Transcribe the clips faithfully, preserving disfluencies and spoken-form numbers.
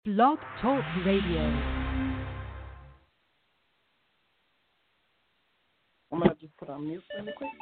Blog Talk Radio. I'm going to just put on mute really quick.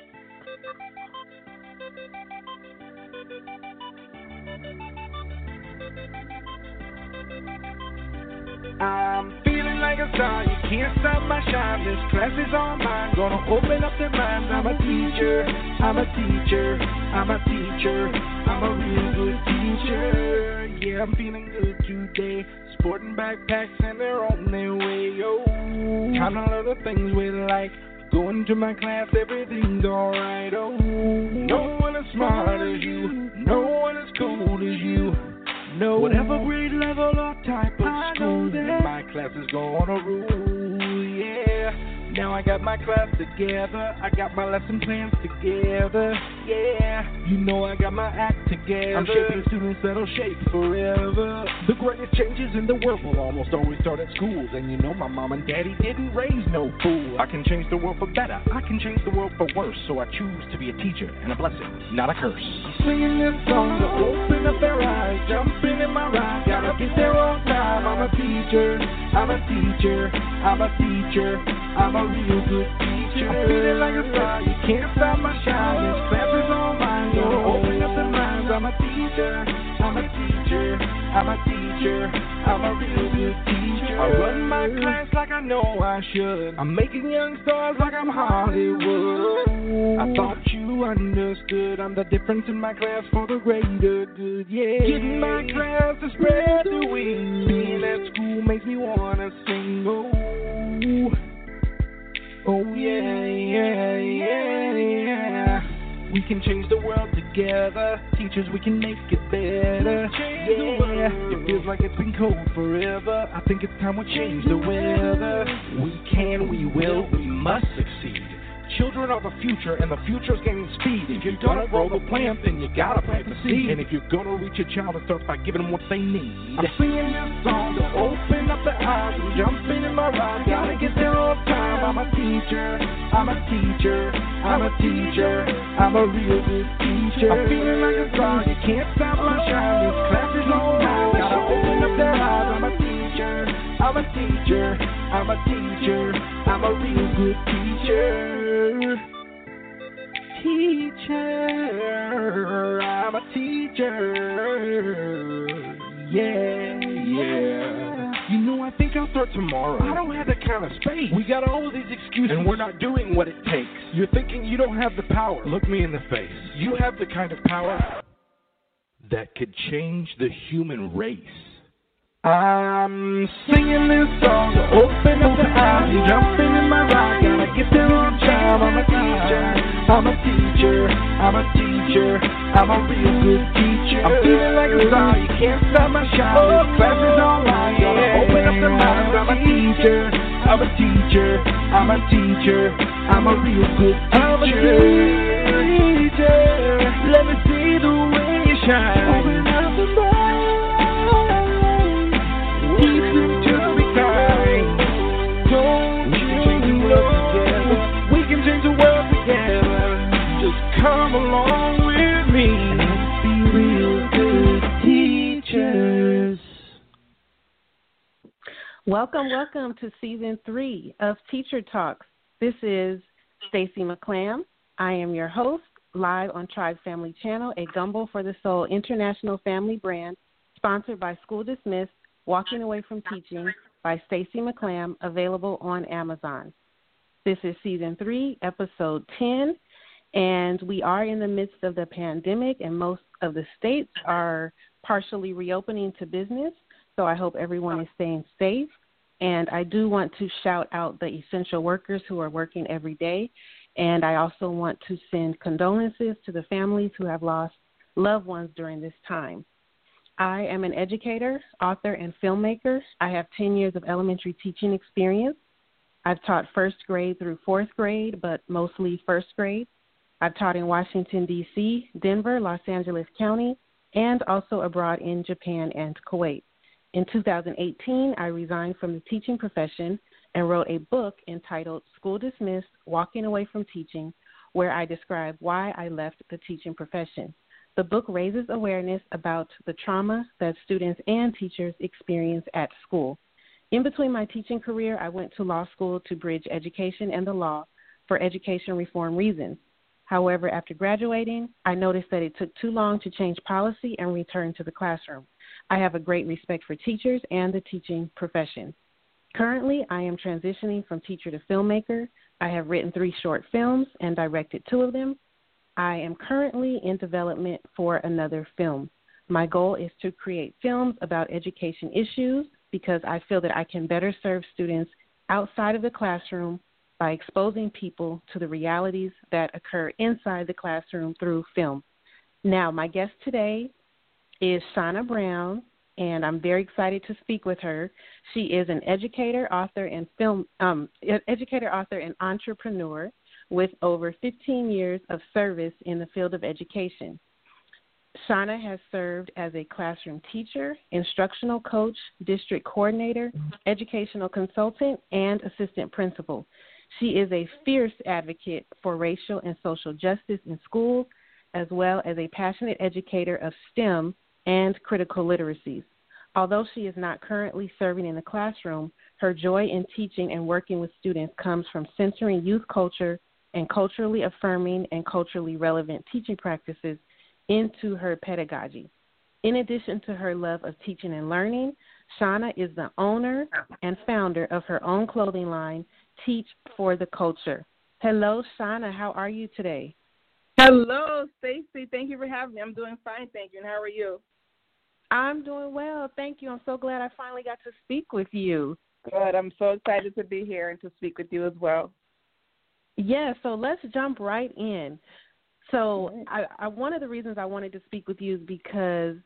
I'm feeling like a star, you can't stop my shine. This class is all mine, gonna open up their minds. I'm a teacher, I'm a teacher, I'm a teacher, I'm a real good teacher. Yeah, I'm feeling good today. Sporting backpacks and they're on their way, yo. Kind of little things we like. Going to my class, everything's alright, oh. No one as smart as you, no one as cool as you. No, whatever grade level or type of I school, my class is gonna rule, yeah. Now I got my class together, I got my lesson plans together, yeah. You know I got my act together, I'm shaping students that'll shape forever. The greatest changes in the world will almost always start at schools. And you know my mom and daddy didn't raise no fool. I can change the world for better, I can change the world for worse. So I choose to be a teacher and a blessing, not a curse. I'm singing this song to open up their eyes, jumping in my ride, gotta get there on time. I'm a teacher, I'm a teacher, I'm a teacher, I'm a real good teacher. I'm feeling like a star, you can't stop my shine. This class is all mine, gonna open up their minds. I'm a teacher, I'm a teacher, I'm a teacher, I'm a real good teacher. I run my class like I know I should. I'm making young stars like I'm Hollywood. I thought you understood. I'm the difference in my class for the greater good, yeah. Getting my class to spread the wings. Being at school makes me wanna sing, oh. Oh yeah, yeah, yeah, yeah. We can change the world together. Teachers, we can make it better. Yeah, it feels like it's been cold forever. I think it's time we change the weather. We can, we will, we must succeed. Children are the future, and the future's gaining speed. If you're gonna grow the plant, then you gotta plant the seed. And if you're gonna reach a child, it starts by giving them what they need. I'm singing this song to open up their eyes and jumping in my ride. Gotta get there on time. I'm a teacher, I'm a teacher, I'm a teacher, I'm a real good teacher. I'm feeling like a star, you can't stop my shine. This class is all mine. Gotta open up their eyes. I'm a teacher, I'm a teacher, I'm a teacher, I'm a real good teacher. Teacher, I'm a teacher, yeah, yeah. You know, I think I'll start tomorrow. I don't have that kind of space. We got all of these excuses, and we're not doing what it takes. You're thinking you don't have the power. Look me in the face. You have the kind of power that could change the human race. I'm singing this song to open up the eyes, jumping in my ride, gotta get there on time. I'm a teacher, I'm a teacher, I'm a teacher, I'm a real good teacher. I'm feeling like a star, you can't stop my shine. This class is online, gotta open up the minds. I'm a teacher, I'm a teacher, I'm a teacher, I'm a real good teacher. I'm a teacher, let me see the way you shine. Open up the minds. Come along with me and be real good teachers. Welcome, welcome to season three of Teacher Talks. This is Stacy McClam. I am your host, live on Tribe Family Channel, a Gumbo for the Soul international family brand, sponsored by School Dismissed, Walking Away from Teaching by Stacy McClam, available on Amazon. This is season three, episode ten. And we are in the midst of the pandemic, and most of the states are partially reopening to business. So I hope everyone is staying safe. And I do want to shout out the essential workers who are working every day. And I also want to send condolences to the families who have lost loved ones during this time. I am an educator, author, and filmmaker. I have ten years of elementary teaching experience. I've taught first grade through fourth grade, but mostly first grade. I've taught in Washington, D C, Denver, Los Angeles County, and also abroad in Japan and Kuwait. In two thousand eighteen, I resigned from the teaching profession and wrote a book entitled School Dismissed, Walking Away from Teaching, where I describe why I left the teaching profession. The book raises awareness about the trauma that students and teachers experience at school. In between my teaching career, I went to law school to bridge education and the law for education reform reasons. However, after graduating, I noticed that it took too long to change policy and return to the classroom. I have a great respect for teachers and the teaching profession. Currently, I am transitioning from teacher to filmmaker. I have written three short films and directed two of them. I am currently in development for another film. My goal is to create films about education issues because I feel that I can better serve students outside of the classroom by exposing people to the realities that occur inside the classroom through film. Now, my guest today is Shauna Brown, and I'm very excited to speak with her. She is an educator, author, and film um, educator, author, and entrepreneur with over fifteen years of service in the field of education. Shauna has served as a classroom teacher, instructional coach, district coordinator, educational consultant, and assistant principal. She is a fierce advocate for racial and social justice in schools, as well as a passionate educator of STEM and critical literacies. Although she is not currently serving in the classroom, her joy in teaching and working with students comes from centering youth culture and culturally affirming and culturally relevant teaching practices into her pedagogy. In addition to her love of teaching and learning, Shauna is the owner and founder of her own clothing line, Teach for the Culture. Hello, Shauna. How are you today? Hello, Stacy. Thank you for having me. I'm doing fine, thank you. And how are you? I'm doing well. Thank you. I'm so glad I finally got to speak with you. Good. I'm so excited to be here and to speak with you as well. Yeah, so let's jump right in. So I, I, one of the reasons I wanted to speak with you is because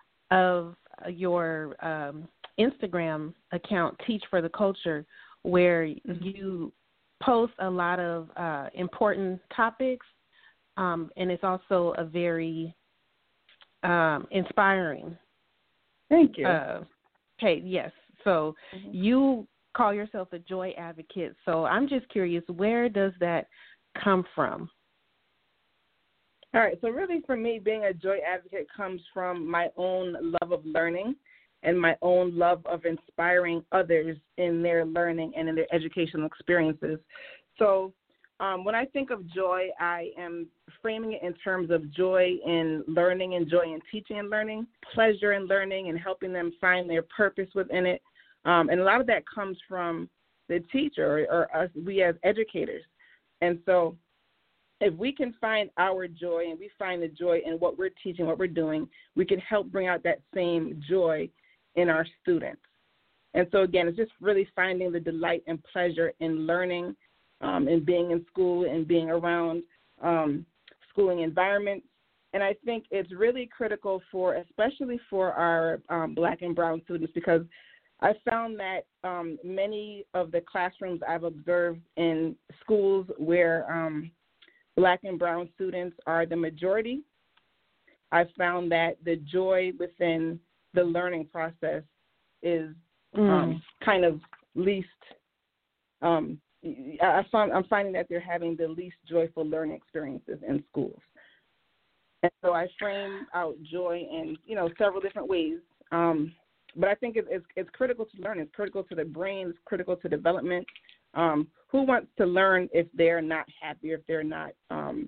of your um, Instagram account, Teach for the Culture, where mm-hmm. you post a lot of uh, important topics, um, and it's also a very um, inspiring. Thank you. Uh, hey, yes. So mm-hmm. you call yourself a joy advocate. So I'm just curious, where does that come from? All right. So really for me, being a joy advocate comes from my own love of learning and my own love of inspiring others in their learning and in their educational experiences. So um, when I think of joy, I am framing it in terms of joy in learning and joy in teaching and learning, pleasure in learning and helping them find their purpose within it. Um, and a lot of that comes from the teacher or, or us, we as educators. And so if we can find our joy and we find the joy in what we're teaching, what we're doing, we can help bring out that same joy in our students. And so, again, it's just really finding the delight and pleasure in learning um, and being in school and being around um, schooling environments. And I think it's really critical for, especially for our um, Black and brown students, because I found that um, many of the classrooms I've observed in schools where um, Black and brown students are the majority, I've found that the joy within the learning process is mm. um, kind of least, um, I found, I'm finding that they're having the least joyful learning experiences in schools. And so I frame out joy in, you know, several different ways. Um, but I think it's, it's, it's critical to learn. It's critical to the brain. It's critical to development. Um, who wants to learn if they're not happy, or if they're not um,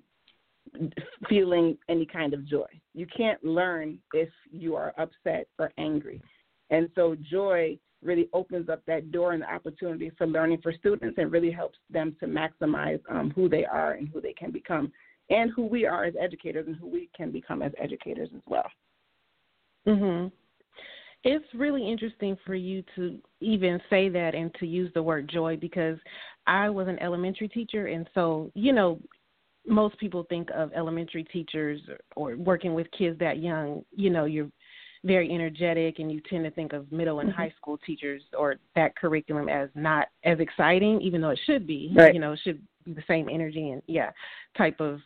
feeling any kind of joy? You can't learn if you are upset or angry. And so joy really opens up that door and the opportunity for learning for students and really helps them to maximize um, who they are and who they can become, and who we are as educators and who we can become as educators as well. Mm-hmm. It's really interesting for you to even say that and to use the word joy, because I was an elementary teacher, and so, you know, most people think of elementary teachers or working with kids that young, you know, you're very energetic, and you tend to think of middle and mm-hmm. high school teachers or that curriculum as not as exciting, even though it should be. Right. You know, it should be the same energy and, yeah, type of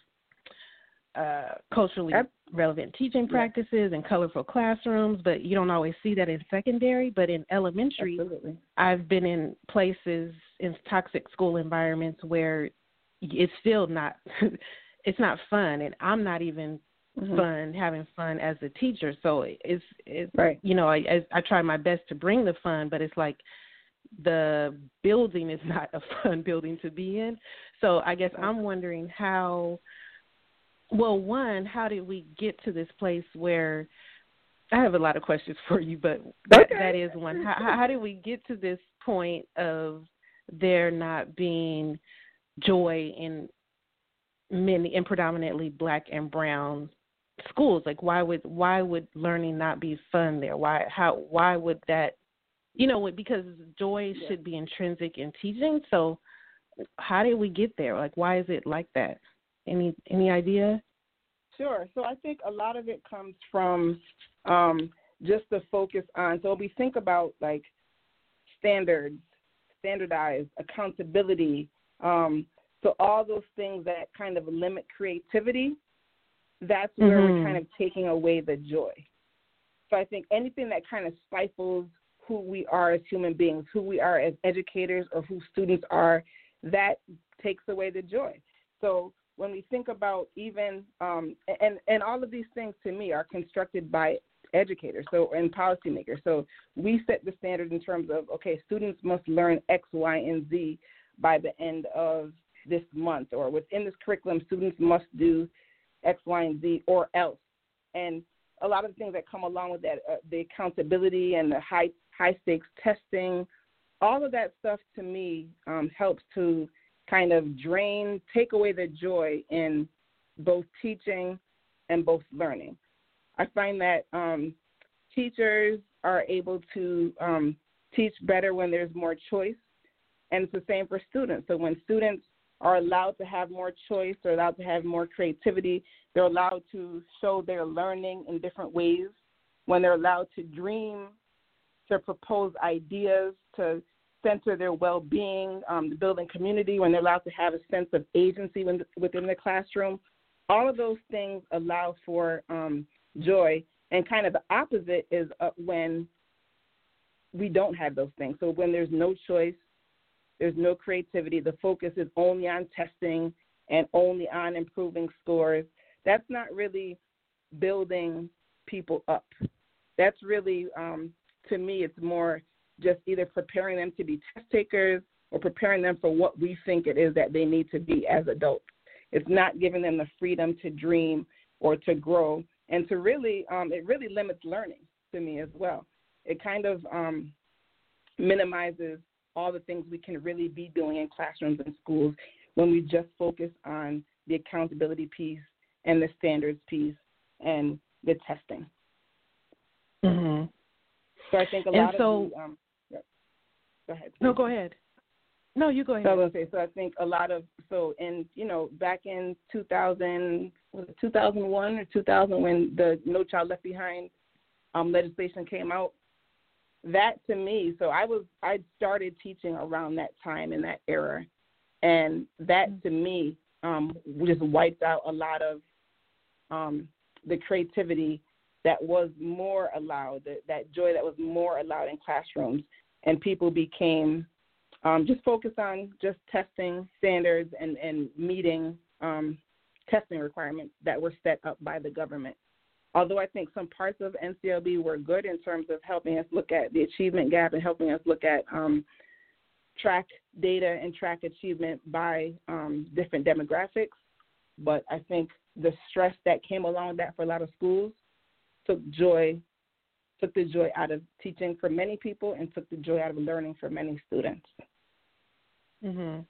uh, culturally yep. relevant teaching practices yep. and colorful classrooms, but you don't always see that in secondary. But in elementary, Absolutely. I've been in places, in toxic school environments where it's still not, it's not fun, and I'm not even mm-hmm. fun, having fun as a teacher. So it's, it's right. you know, I, I try my best to bring the fun, but it's like the building is not a fun building to be in. So I guess I'm wondering how, well, one, how did we get to this place where, I have a lot of questions for you, but that, okay. that is one. How, how did we get to this point of there not being joy in many, and predominantly Black and brown schools? Like, why would why would learning not be fun there? Why how why would that? You know, because joy yeah. should be intrinsic in teaching. So, how did we get there? Like, why is it like that? Any any idea? Sure. So I think a lot of it comes from um, just the focus on. So we think about like standards, standardized, accountability. Um, so all those things that kind of limit creativity, that's where mm-hmm. we're kind of taking away the joy. So I think anything that kind of stifles who we are as human beings, who we are as educators, or who students are, that takes away the joy. So when we think about even, um, and, and all of these things to me are constructed by educators so and policymakers. So we set the standard in terms of, okay, students must learn X, Y, and Z by the end of this month, or within this curriculum, students must do X, Y, and Z, or else. And a lot of the things that come along with that, uh, the accountability and the high high stakes testing, all of that stuff to me um, helps to kind of drain, take away the joy in both teaching and both learning. I find that um, teachers are able to um, teach better when there's more choice, and it's the same for students. So when students are allowed to have more choice, they're allowed to have more creativity, they're allowed to show their learning in different ways, when they're allowed to dream, to propose ideas, to center their well-being, um, the building community, when they're allowed to have a sense of agency when, within the classroom, all of those things allow for um, joy. And kind of the opposite is uh, when we don't have those things. So when there's no choice, there's no creativity, the focus is only on testing and only on improving scores, that's not really building people up. That's really, um, to me, it's more just either preparing them to be test takers or preparing them for what we think it is that they need to be as adults. It's not giving them the freedom to dream or to grow, and to really, um, it really limits learning to me as well. It kind of um, minimizes all the things we can really be doing in classrooms and schools when we just focus on the accountability piece and the standards piece and the testing. Mm-hmm. So I think a and lot so, of the, um, yeah. Go ahead. Please. No, go ahead. No, you go ahead. So I was gonna say, so I think a lot of, so in, you know, back in two thousand, was it two thousand one or two thousand when the No Child Left Behind um, legislation came out, that to me, so I was, I started teaching around that time in that era, and that to me um, just wiped out a lot of um, the creativity that was more allowed, that, that joy that was more allowed in classrooms, and people became um, just focused on just testing standards and, and meeting um, testing requirements that were set up by the government. Although I think some parts of N C L B were good in terms of helping us look at the achievement gap and helping us look at um, track data and track achievement by um, different demographics, but I think the stress that came along with that for a lot of schools took joy, took the joy out of teaching for many people and took the joy out of learning for many students. Mm-hmm.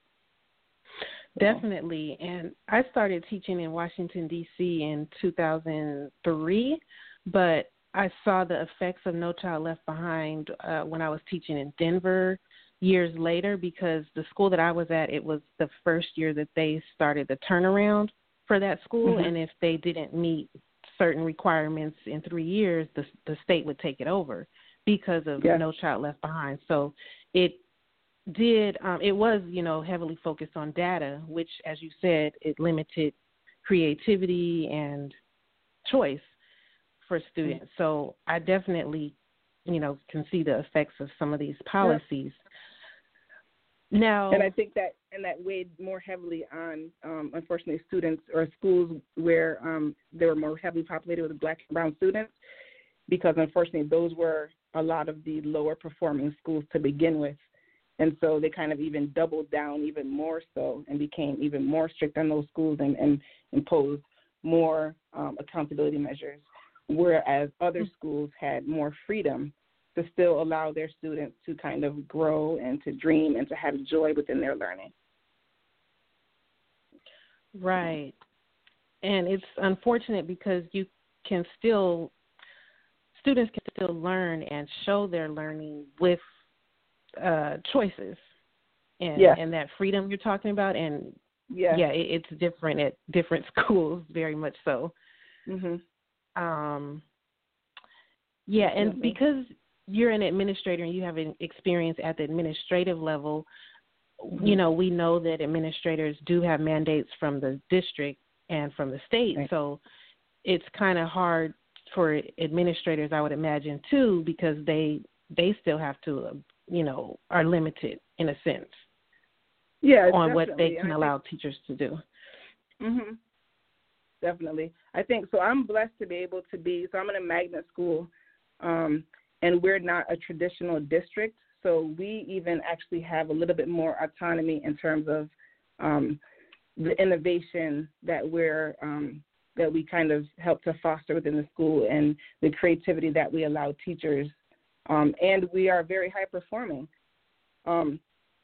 Definitely. And I started teaching in Washington, D C in two thousand three, but I saw the effects of No Child Left Behind uh, when I was teaching in Denver years later, because the school that I was at, it was the first year that they started the turnaround for that school. Mm-hmm. And if they didn't meet certain requirements in three years, the, the state would take it over because of yes. No Child Left Behind. So it did, um, it was, you know, heavily focused on data, which, as you said, it limited creativity and choice for students. Mm-hmm. So I definitely, you know, can see the effects of some of these policies. Now, and I think that and that weighed more heavily on, um, unfortunately, students or schools where um, they were more heavily populated with Black and brown students, because unfortunately those were a lot of the lower performing schools to begin with. And so they kind of even doubled down even more so and became even more strict on those schools and, and imposed more um, accountability measures, whereas other schools had more freedom to still allow their students to kind of grow and to dream and to have joy within their learning. Right. And it's unfortunate because you can still, students can still learn and show their learning with uh, choices and, yes. and that freedom you're talking about. And yes. yeah, it, it's different at different schools, very much so. Mm-hmm. Um, yeah, and mm-hmm. because you're an administrator and you have an experience at the administrative level, mm-hmm. you know, we know that administrators do have mandates from the district and from the state. Right. So it's kind of hard for administrators, I would imagine, too, because they they still have to, uh, you know, are limited in a sense yeah, on what they definitely. can allow teachers to do. Mm-hmm. Definitely. I think, so I'm blessed to be able to be, so I'm in a magnet school, um, and we're not a traditional district, so we even actually have a little bit more autonomy in terms of um, the innovation that we're um, that we kind of help to foster within the school and the creativity that we allow teachers, um, and we are very high performing. Um,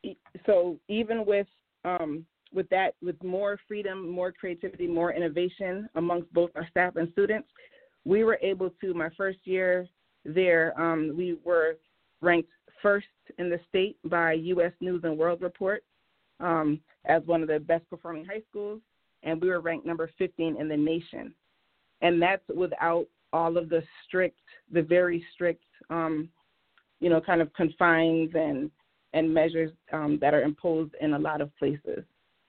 so even with um, with that, with more freedom, more creativity, more innovation amongst both our staff and students, we were able to, my first year there, um, we were ranked first in the state by U S News and World Report um, as one of the best performing high schools, and we were ranked number fifteen in the nation. And that's without all of the strict, the very strict, um, you know, kind of confines and, and measures um, that are imposed in a lot of places.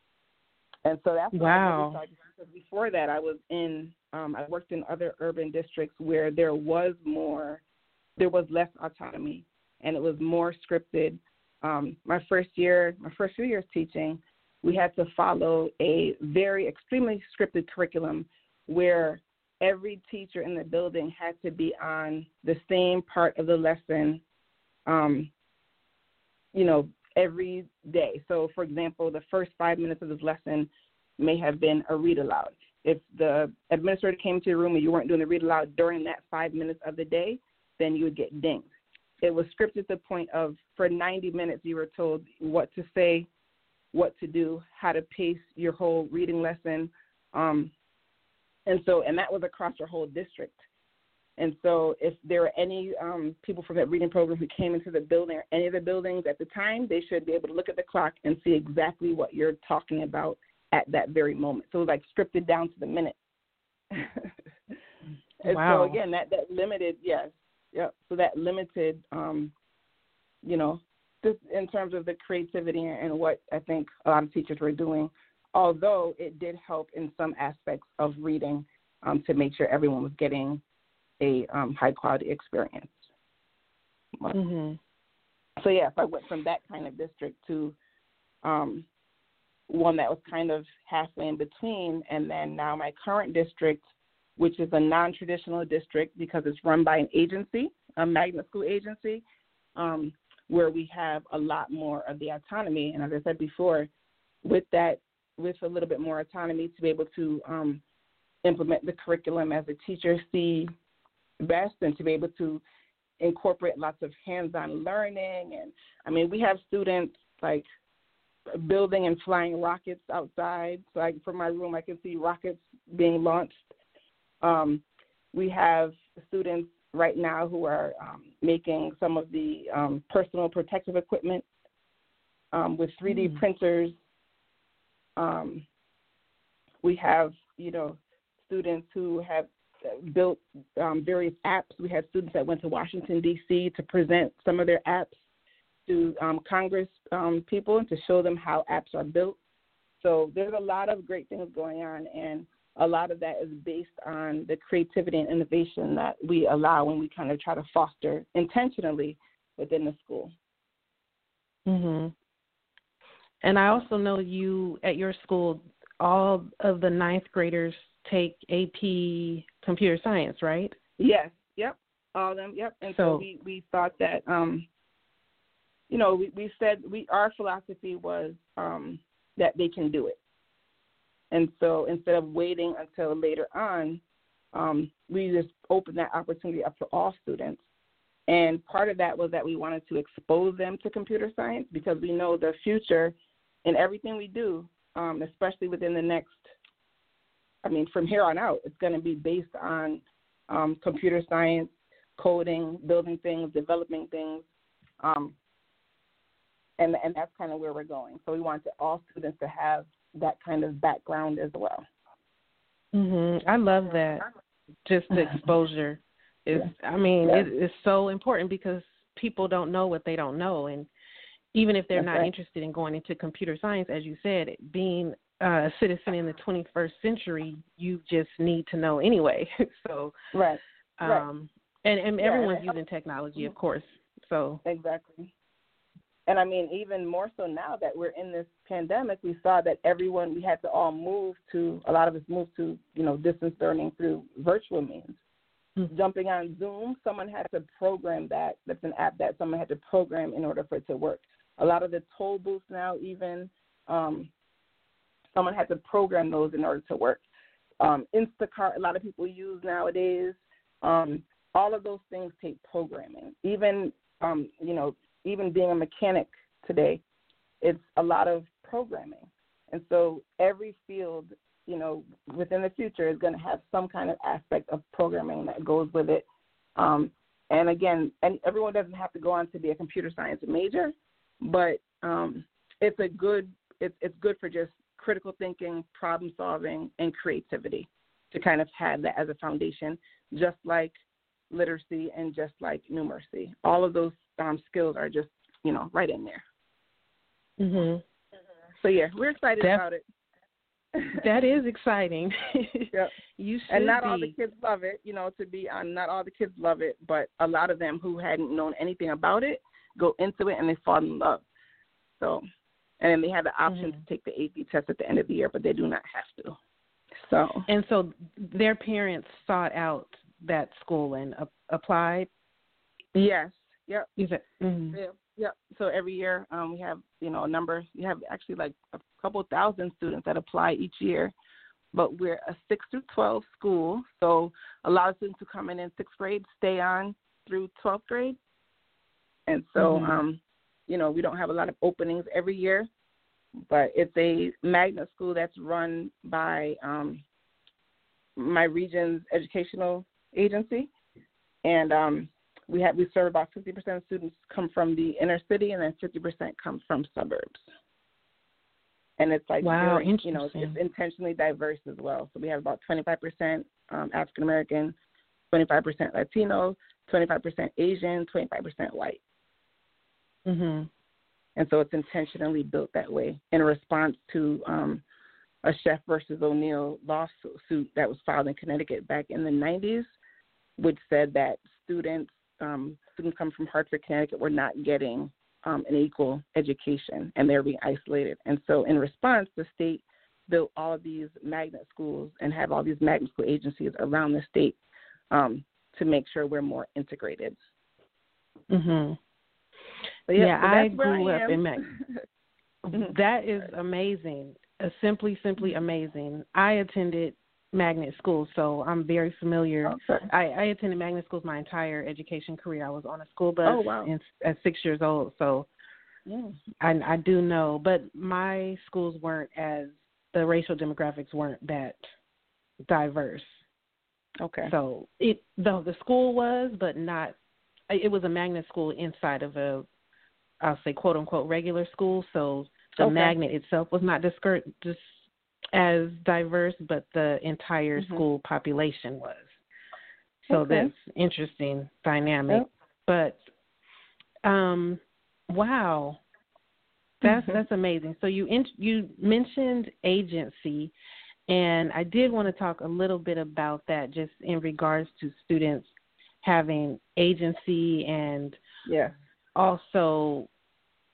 And so that's wow. What I really because before that, I was in, um, I worked in other urban districts where there was more, there was less autonomy, and it was more scripted. Um, my first year, my first few years teaching, we had to follow a very extremely scripted curriculum where every teacher in the building had to be on the same part of the lesson, um, you know, every day. So, for example, the first five minutes of this lesson may have been a read aloud. If the administrator came to your room and you weren't doing the read aloud during that five minutes of the day, then you would get dinged. It was scripted to the point of, for ninety minutes, you were told what to say, what to do, how to pace your whole reading lesson. Um, and so, and that was across your whole district. And so if there were any um, people from that reading program who came into the building or any of the buildings at the time, they should be able to look at the clock and see exactly what you're talking about at that very moment. So it was like scripted down to the minute. And wow. so, again, that, that limited, yes, yeah, so that limited, um, you know, just in terms of the creativity and what I think a lot of teachers were doing, although it did help in some aspects of reading um, to make sure everyone was getting a um, high-quality experience. Mm-hmm. So, yeah, if I went from that kind of district to um, one that was kind of halfway in between, and then now my current district, which is a non-traditional district because it's run by an agency, a magnet school agency, um, where we have a lot more of the autonomy. And as I said before, with that, with a little bit more autonomy to be able to um, implement the curriculum as a teacher see best, and to be able to incorporate lots of hands-on learning. And I mean, we have students like building and flying rockets outside. So I, from my room, I can see rockets being launched. Um, we have students right now who are um, making some of the um, personal protective equipment um, with three D mm. printers. Um, we have, you know, students who have built um, various apps. We had students that went to Washington, D C to present some of their apps to um, Congress um, people and to show them how apps are built. So there's a lot of great things going on, and a lot of that is based on the creativity and innovation that we allow when we kind of try to foster intentionally within the school. Mhm. And I also know you, at your school, all of the ninth graders take A P Computer Science, right? Yes, yep, all of them, yep. And so, so we, we thought that, um, you know, we, we said we our philosophy was um, that they can do it. And so instead of waiting until later on, um, we just opened that opportunity up for all students. And part of that was that we wanted to expose them to computer science because we know the future in everything we do, um, especially within the next, I mean, from here on out, it's going to be based on um, computer science, coding, building things, developing things. Um, and, and that's kind of where we're going. So we want all students to have that kind of background as well. Mm-hmm. I love that. Just the exposure is, I mean, yeah. it, it's so important because people don't know what they don't know. And even if they're That's not right. interested in going into computer science, as you said, being a citizen in the twenty-first century, you just need to know anyway. so, right. Um, right. And, and yeah, everyone's and using technology, of course. So exactly. And I mean, even more so now that we're in this pandemic, we saw that everyone, we had to all move to, a lot of us moved to, you know, distance learning through virtual means. Mm-hmm. Jumping on Zoom, someone had to program that. That's an app that someone had to program in order for it to work. A lot of the toll booths now, even, um, someone had to program those in order to work. Um, Instacart, a lot of people use nowadays. Um, all of those things take programming. Even, um, you know, even being a mechanic today, it's a lot of programming. And so every field, you know, within the future is going to have some kind of aspect of programming that goes with it. Um, and again, and everyone doesn't have to go on to be a computer science major, but um, it's a good, it's, it's good for just critical thinking, problem solving, and creativity to kind of have that as a foundation, just like literacy and just like numeracy. All of those um, skills are just, you know, right in there. Mm-hmm. So, yeah, we're excited that, about it. That is exciting. Yep. You should And not be. all the kids love it, you know, to be on, not all the kids love it, but a lot of them who hadn't known anything about it go into it and they fall in love. So, and then they have the option mm-hmm. to take the A P test at the end of the year, but they do not have to. So. And so their parents sought out that school and uh, applied? Yes. Yep. Is it? Mm-hmm. Yeah. Yep. So every year um, we have, you know, a number. You have actually like a couple thousand students that apply each year, but we're a six through twelve school. So a lot of students who come in in sixth grade stay on through twelfth grade. And so, mm-hmm. um, you know, we don't have a lot of openings every year, but it's a magnet school that's run by um, my region's educational agency. And um, we have we serve about fifty percent of students come from the inner city, and then fifty percent come from suburbs. And it's like, wow, very, you know, it's, it's intentionally diverse as well. So we have about twenty-five percent um, African American, twenty-five percent Latino, twenty-five percent Asian, twenty-five percent white. Mm-hmm. And so it's intentionally built that way in response to um, a Chef versus O'Neill lawsuit that was filed in Connecticut back in the nineties, which said that students, um, students coming from Hartford, Connecticut, were not getting um, an equal education, and they were being isolated. And so in response, the state built all of these magnet schools and have all these magnet school agencies around the state um, to make sure we're more integrated. Mm-hmm. But yeah, yeah so I grew I up in magnet. That is amazing. Uh, simply, simply amazing. I attended magnet schools, so I'm very familiar. Okay. I, I attended magnet schools my entire education career. I was on a school bus oh, wow. in, at six years old, so yeah. I, I do know. But my schools weren't as, the racial demographics weren't that diverse. Okay. So it though the school was, but not, it was a magnet school inside of a, I'll say, quote unquote, regular school. So the okay. magnet itself was not discur- just as diverse, but the entire mm-hmm. school population was. So okay. that's interesting dynamic. Yep. But um, wow, that's mm-hmm. that's amazing. So you in, you mentioned agency, and I did want to talk a little bit about that, just in regards to students having agency and yeah. also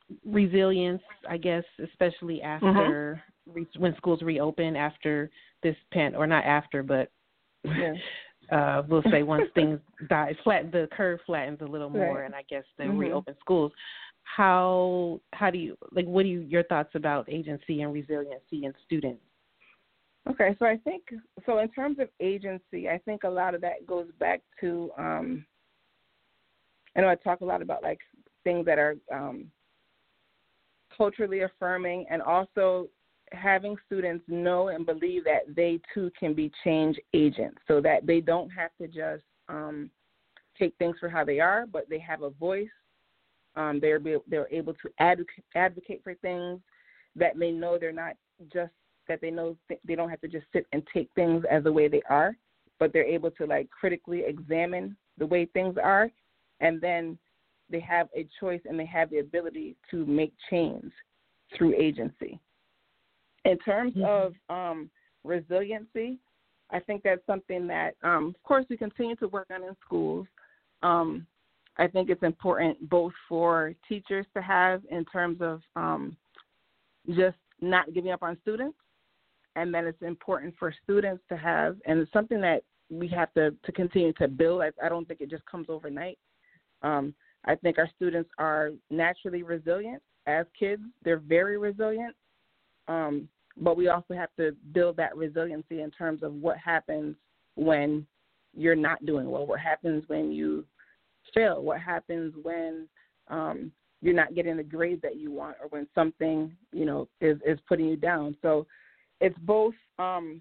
resilience, I guess, especially after mm-hmm. re- when schools reopen after this pan, or not after, but yeah. uh, we'll say once things die, flat the curve flattens a little more, right. and I guess they mm-hmm. reopen schools. How how do you like? What do you your thoughts about agency and resiliency in students? Okay, so I think so in terms of agency, I think a lot of that goes back to. Um, I know I talk a lot about like things that are um, culturally affirming, and also having students know and believe that they too can be change agents, so that they don't have to just um, take things for how they are, but they have a voice. Um, they're be, they're able to advocate, advocate for things, that they know they're not just that they know th- they don't have to just sit and take things as the way they are, but they're able to like critically examine the way things are, and then they have a choice and they have the ability to make change through agency. In terms mm-hmm. of um, resiliency, I think that's something that, um, of course, we continue to work on in schools. Um, I think it's important both for teachers to have in terms of um, just not giving up on students, and then it's important for students to have, and it's something that we have to, to continue to build. I, I don't think it just comes overnight. Um, I think our students are naturally resilient. As kids, they're very resilient, um, but we also have to build that resiliency in terms of what happens when you're not doing well, what happens when you fail, what happens when um, you're not getting the grade that you want, or when something, you know, is, is putting you down. So it's both um,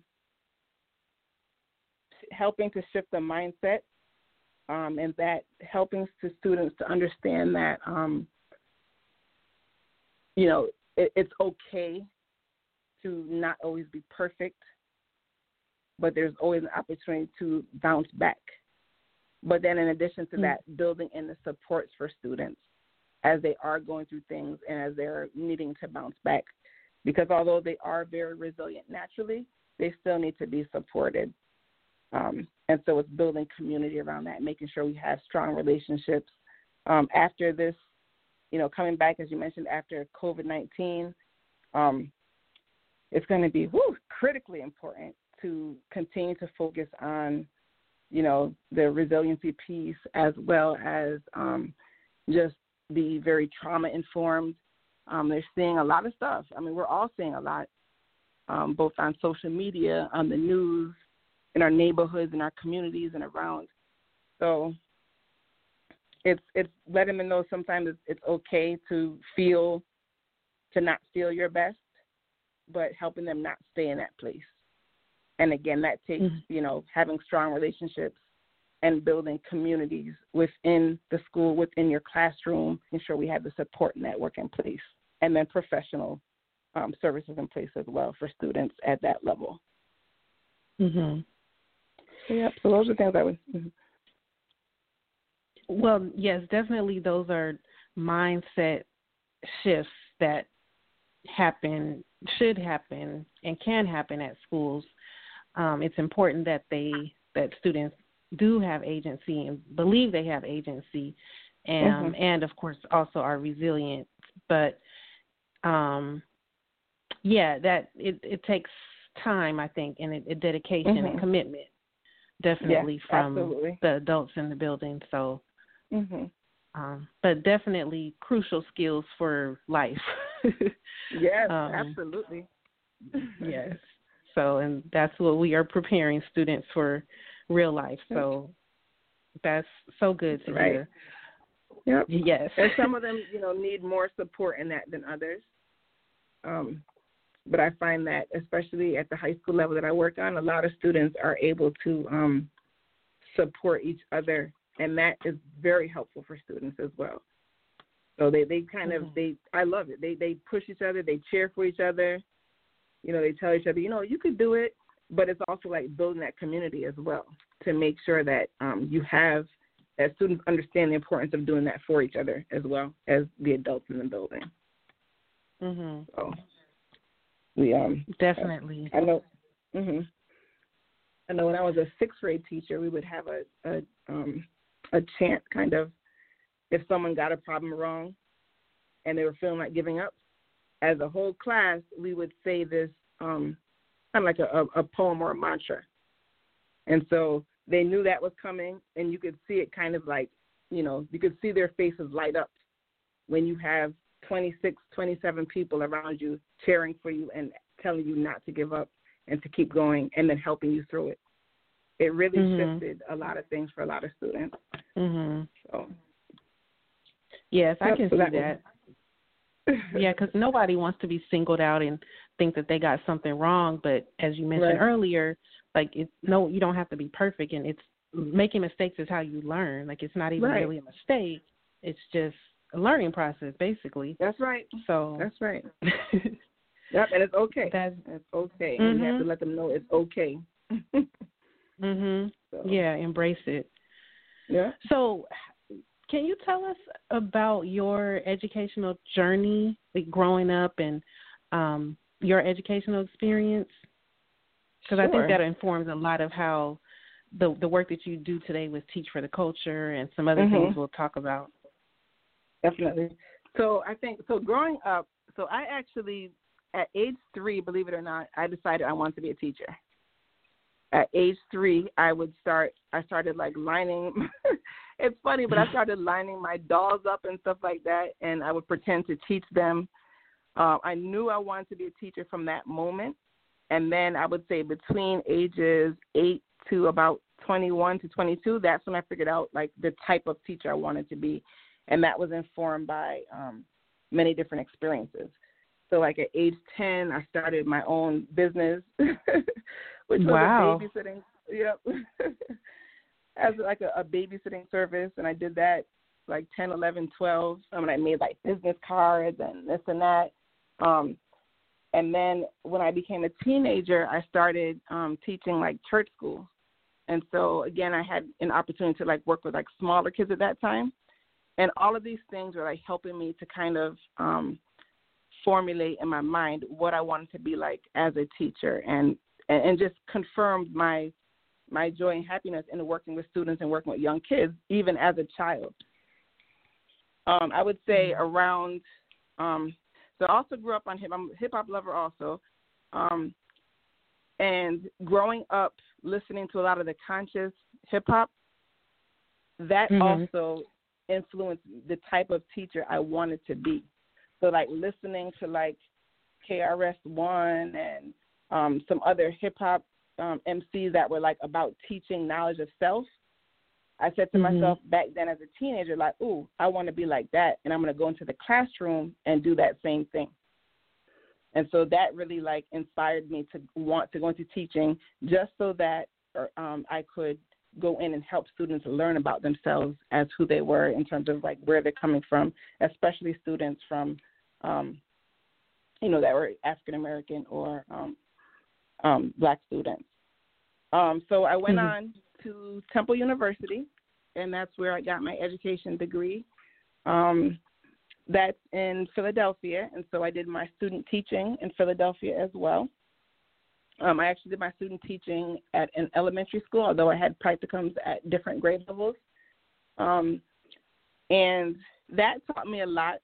helping to shift the mindset, um, and that helping to students to understand that, um, you know, it, it's okay to not always be perfect, but there's always an opportunity to bounce back. But then in addition to mm-hmm. that, building in the supports for students as they are going through things and as they're needing to bounce back. Because although they are very resilient naturally, they still need to be supported. Um, and so it's building community around that, making sure we have strong relationships. Um, after this, you know, coming back, as you mentioned, after covid nineteen, um, it's going to be whew, critically important to continue to focus on, you know, the resiliency piece, as well as um, just be very trauma-informed. Um, they're seeing a lot of stuff. I mean, we're all seeing a lot, um, both on social media, on the news, in our neighborhoods, in our communities, and around. So it's it's letting them know sometimes it's, it's okay to feel, to not feel your best, but helping them not stay in that place. And again, that takes, mm-hmm. you know, having strong relationships and building communities within the school, within your classroom, ensure we have the support network in place, and then professional um, services in place as well for students at that level. Mm-hmm. Yeah, so those are things I would. Mm-hmm. Well, yes, definitely those are mindset shifts that happen, should happen, and can happen at schools. Um, it's important that they that students do have agency and believe they have agency, and mm-hmm. and of course also are resilient. But um, yeah, that it, it takes time, I think, and a, a dedication mm-hmm. and commitment, definitely yeah, from absolutely. the adults in the building. So, mm-hmm. um, but definitely crucial skills for life. Yes, um, absolutely. Yes. So, and that's what we are preparing students for real life. So that's so good to right. hear. Yep. Yes. And some of them, you know, need more support in that than others. Um, but I find that, especially at the high school level that I work on, a lot of students are able to um, support each other, and that is very helpful for students as well. So they, they kind mm-hmm. of, they I love it. They they push each other. They cheer for each other. You know, they tell each other, you know, you could do it. But it's also like building that community as well to make sure that um, you have, that students understand the importance of doing that for each other as well as the adults in the building. Mm-hmm. So we um definitely. I know. Mm-hmm. I know when I was a sixth grade teacher, we would have a a, um, a chant kind of if someone got a problem wrong, and they were feeling like giving up, as a whole class, we would say this um, kind of like a, a poem or a mantra. And so they knew that was coming, and you could see it kind of like, you know, you could see their faces light up when you have twenty-six, twenty-seven people around you cheering for you and telling you not to give up and to keep going, and then helping you through it. It really mm-hmm. shifted a lot of things for a lot of students. Mm-hmm. So, yes, I yep, can so see that. that. Yeah, because nobody wants to be singled out and think that they got something wrong. But as you mentioned right. earlier, like it's no, you don't have to be perfect, and it's making mistakes is how you learn. Like it's not even right. really a mistake; it's just a learning process, basically. That's right. So that's right. Yep, and it's okay. That's it's okay. Mm-hmm. And you have to let them know it's okay. mhm. So. Yeah, embrace it. Yeah. So, can you tell us about your educational journey, like growing up, and um, your educational experience? Because sure. I think that informs a lot of how the the work that you do today with Teach for the Culture and some other mm-hmm. things we'll talk about. Definitely. So I think so. Growing up, so I actually at age three, believe it or not, I decided I wanted to be a teacher. At age three, I would start, I started like lining, it's funny, but I started lining my dolls up and stuff like that, and I would pretend to teach them. Uh, I knew I wanted to be a teacher from that moment. And then I would say between ages eight to about twenty-one to twenty-two, that's when I figured out like the type of teacher I wanted to be. And that was informed by um, many different experiences. So like at age ten, I started my own business, which was wow. a babysitting, yep, as like a, a babysitting service. And I did that like ten, eleven, twelve. I mean, I made like business cards and this and that. Um, and then when I became a teenager, I started um, teaching like church schools. And so again, I had an opportunity to like work with like smaller kids at that time. And all of these things were like helping me to kind of um, formulate in my mind what I wanted to be like as a teacher, and and just confirmed my my joy and happiness in working with students and working with young kids, even as a child. Um, I would say around, um, so I also grew up on hip, I'm a hip-hop lover also, um, and growing up listening to a lot of the conscious hip-hop, that mm-hmm. also influenced the type of teacher I wanted to be. So like listening to like K R S One and um, some other hip hop um, M Cs that were like about teaching knowledge of self, I said to mm-hmm. myself back then as a teenager, like, ooh, I want to be like that, and I'm going to go into the classroom and do that same thing. And so that really like inspired me to want to go into teaching, just so that um, I could go in and help students learn about themselves as who they were in terms of like where they're coming from, especially students from, um, you know, that were African American or um, um, Black students. Um, so I went mm-hmm. on to Temple University, and that's where I got my education degree. Um, that's in Philadelphia, and so I did my student teaching in Philadelphia as well. Um, I actually did my student teaching at an elementary school, although I had practicums at different grade levels. Um, and that taught me a lot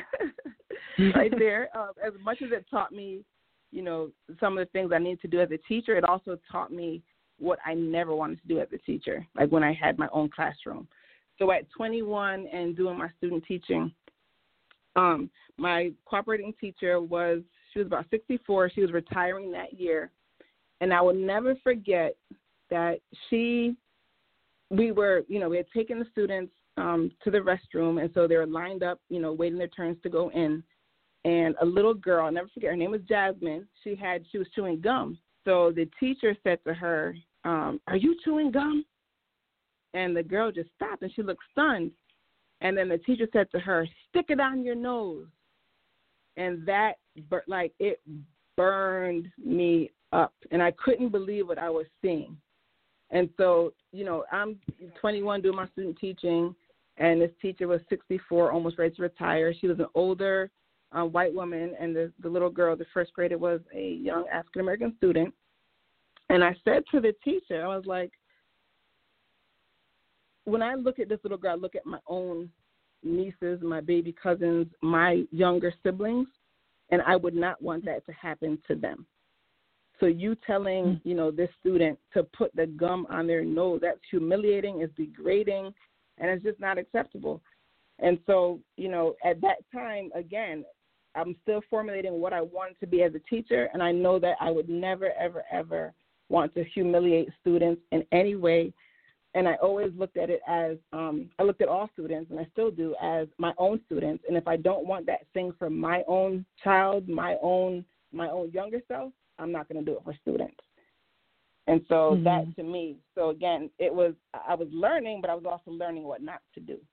right there. Uh, as much as it taught me, you know, some of the things I needed to do as a teacher, it also taught me what I never wanted to do as a teacher, like when I had my own classroom. So at twenty-one and doing my student teaching, um, my cooperating teacher was, she was about sixty-four. She was retiring that year. And I will never forget that she, we were, you know, we had taken the students um, to the restroom, and so they were lined up, you know, waiting their turns to go in. And a little girl, I'll never forget, her name was Jasmine. She had, she was chewing gum. So the teacher said to her, um, "Are you chewing gum?" And the girl just stopped, and she looked stunned. And then the teacher said to her, "Stick it on your nose." And that, like, it burned me up, and I couldn't believe what I was seeing. And so, you know, I'm twenty-one doing my student teaching, and this teacher was sixty-four, almost ready to retire. She was an older uh, white woman, and the, the little girl, the first grader, was a young African-American student. And I said to the teacher, I was like, when I look at this little girl, I look at my own nieces, my baby cousins, my younger siblings, and I would not want that to happen to them. So you telling, you know, this student to put the gum on their nose, that's humiliating, it's degrading, and it's just not acceptable. And so, you know, at that time, again, I'm still formulating what I wanted to be as a teacher, and I know that I would never, ever, ever want to humiliate students in any way. And I always looked at it as, um, I looked at all students, and I still do, as my own students. And if I don't want that thing for my own child, my own, my own younger self, I'm not going to do it for students. And so mm-hmm. that to me, so again, it was, I was learning, but I was also learning what not to do.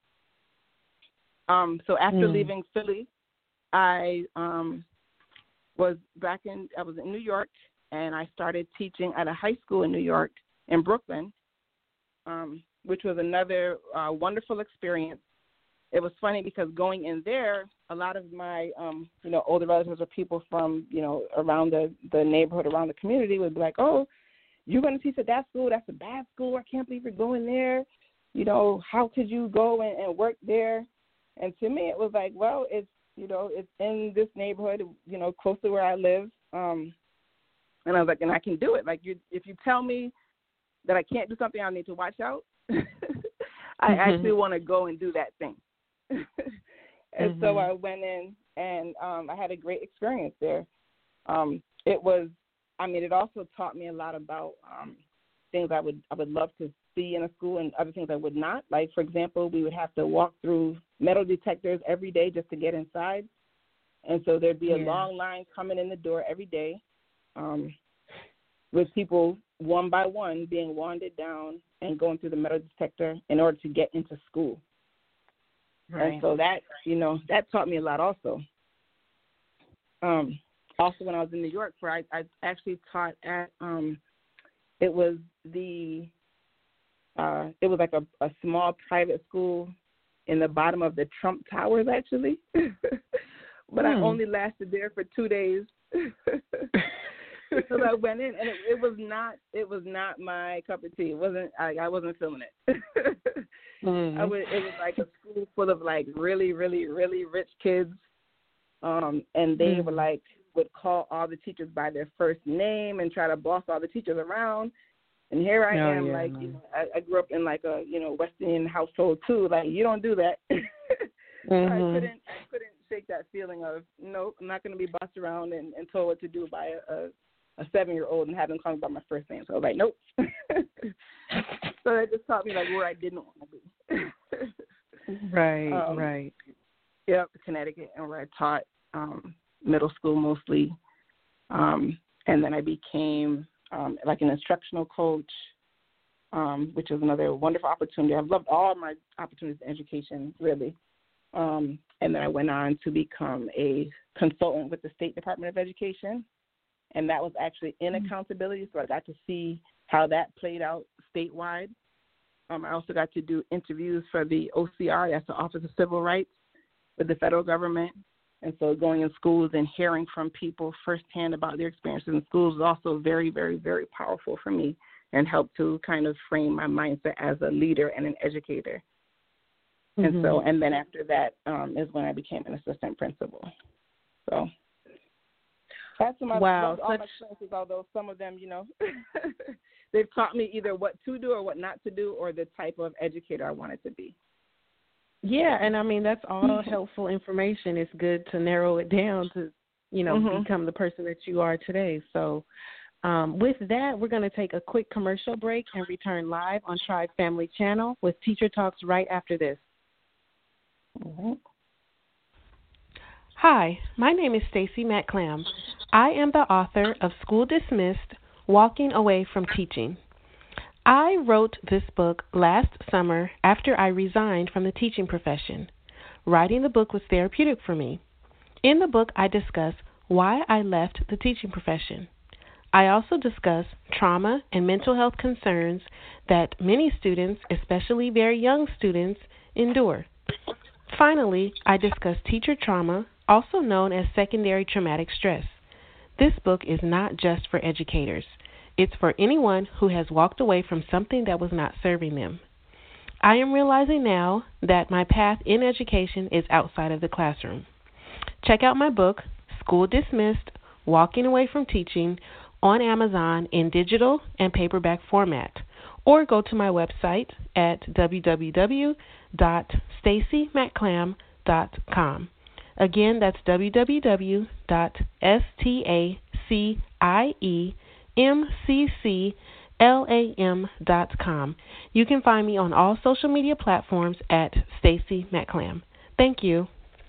Um, so after mm. leaving Philly, I um, was back in, I was in New York, and I started teaching at a high school in New York, in Brooklyn, um, which was another uh, wonderful experience. It was funny because going in there, a lot of my, um, you know, older relatives or people from, you know, around the, the neighborhood, around the community would be like, oh, you're going to teach at that school? That's a bad school. I can't believe you're going there. You know, how could you go and, and work there? And to me, it was like, well, it's, you know, it's in this neighborhood, you know, close to where I live. Um, and I was like, and I can do it. Like, you, if you tell me that I can't do something, I need to watch out. I mm-hmm. actually want to go and do that thing. and mm-hmm. so I went in, and um, I had a great experience there. Um, it was, I mean, it also taught me a lot about um, things I would I would love to see in a school and other things I would not. Like, for example, we would have to walk through metal detectors every day just to get inside. And so there'd be a yeah. long line coming in the door every day um, with people one by one being wanded down and going through the metal detector in order to get into school. Right. And so that, you know, that taught me a lot also. Um, also, when I was in New York, where I, I actually taught at, um, it was the, uh, it was like a, a small private school in the bottom of the Trump Towers, actually. But mm. I only lasted there for two days. So I went in, and it, it was not, it was not my cup of tea. It wasn't, I, I wasn't feeling it. mm. I was, it was like a school full of like really, really, really rich kids. Um, and they mm. were like, would call all the teachers by their first name and try to boss all the teachers around. And here I oh, am, yeah, like, no. you know, I, I grew up in like a, you know, West Indian household too. Like, you don't do that. mm-hmm. I couldn't, I couldn't shake that feeling of, nope, I'm not going to be bossed around and, and told what to do by a, a, a seven-year-old and have them call me by my first name. So I was like, nope. So it just taught me like where I didn't want to be. right, um, right. Yep, Connecticut, and where I taught um, middle school mostly. Um, and then I became um, like an instructional coach, um, which was another wonderful opportunity. I've loved all my opportunities in education, really. Um, and then I went on to become a consultant with the State Department of Education, and that was actually in accountability, so I got to see how that played out statewide. Um, I also got to do interviews for the O C R, that's the Office of Civil Rights, with the federal government. And so going in schools and hearing from people firsthand about their experiences in schools was also very, very, very powerful for me and helped to kind of frame my mindset as a leader and an educator. Mm-hmm. And so, and then after that um, is when I became an assistant principal. So that's my, wow, all my experiences, although some of them, you know, they've taught me either what to do or what not to do or the type of educator I wanted to be. Yeah, and I mean, that's all helpful information. It's good to narrow it down to, you know, mm-hmm. become the person that you are today. So um, with that, we're going to take a quick commercial break and return live on Tribe Family Channel with Teacher Talks right after this. Mm-hmm. Hi, my name is Stacy McClam. I am the author of School Dismissed, Walking Away from Teaching. I wrote this book last summer after I resigned from the teaching profession. Writing the book was therapeutic for me. In the book, I discuss why I left the teaching profession. I also discuss trauma and mental health concerns that many students, especially very young students, endure. Finally, I discuss teacher trauma, also known as secondary traumatic stress. This book is not just for educators. It's for anyone who has walked away from something that was not serving them. I am realizing now that my path in education is outside of the classroom. Check out my book, School Dismissed, Walking Away from Teaching, on Amazon in digital and paperback format, or go to my website at w w w dot stacy mcclam dot com. Again, that's w w w dot stacyemcclam dot com. You can find me on all social media platforms at Stacy McClam. Thank you.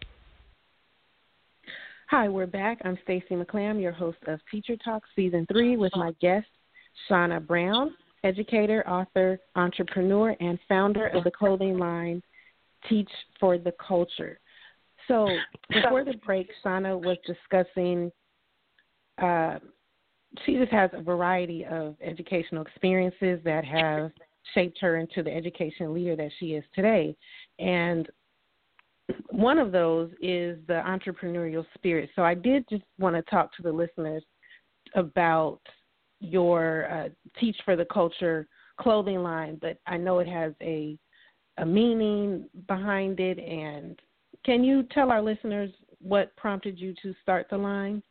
Hi, we're back. I'm Stacy McClam, your host of Teacher Talk Season three, with my guest, Shauna Brown, educator, author, entrepreneur, and founder of the clothing line Teach for the Culture. So before the break, Shauna was discussing, uh, she just has a variety of educational experiences that have shaped her into the education leader that she is today. And one of those is the entrepreneurial spirit. So I did just want to talk to the listeners about your uh, Teach for the Culture clothing line, but I know it has a a meaning behind it. And can you tell our listeners what prompted you to start the line?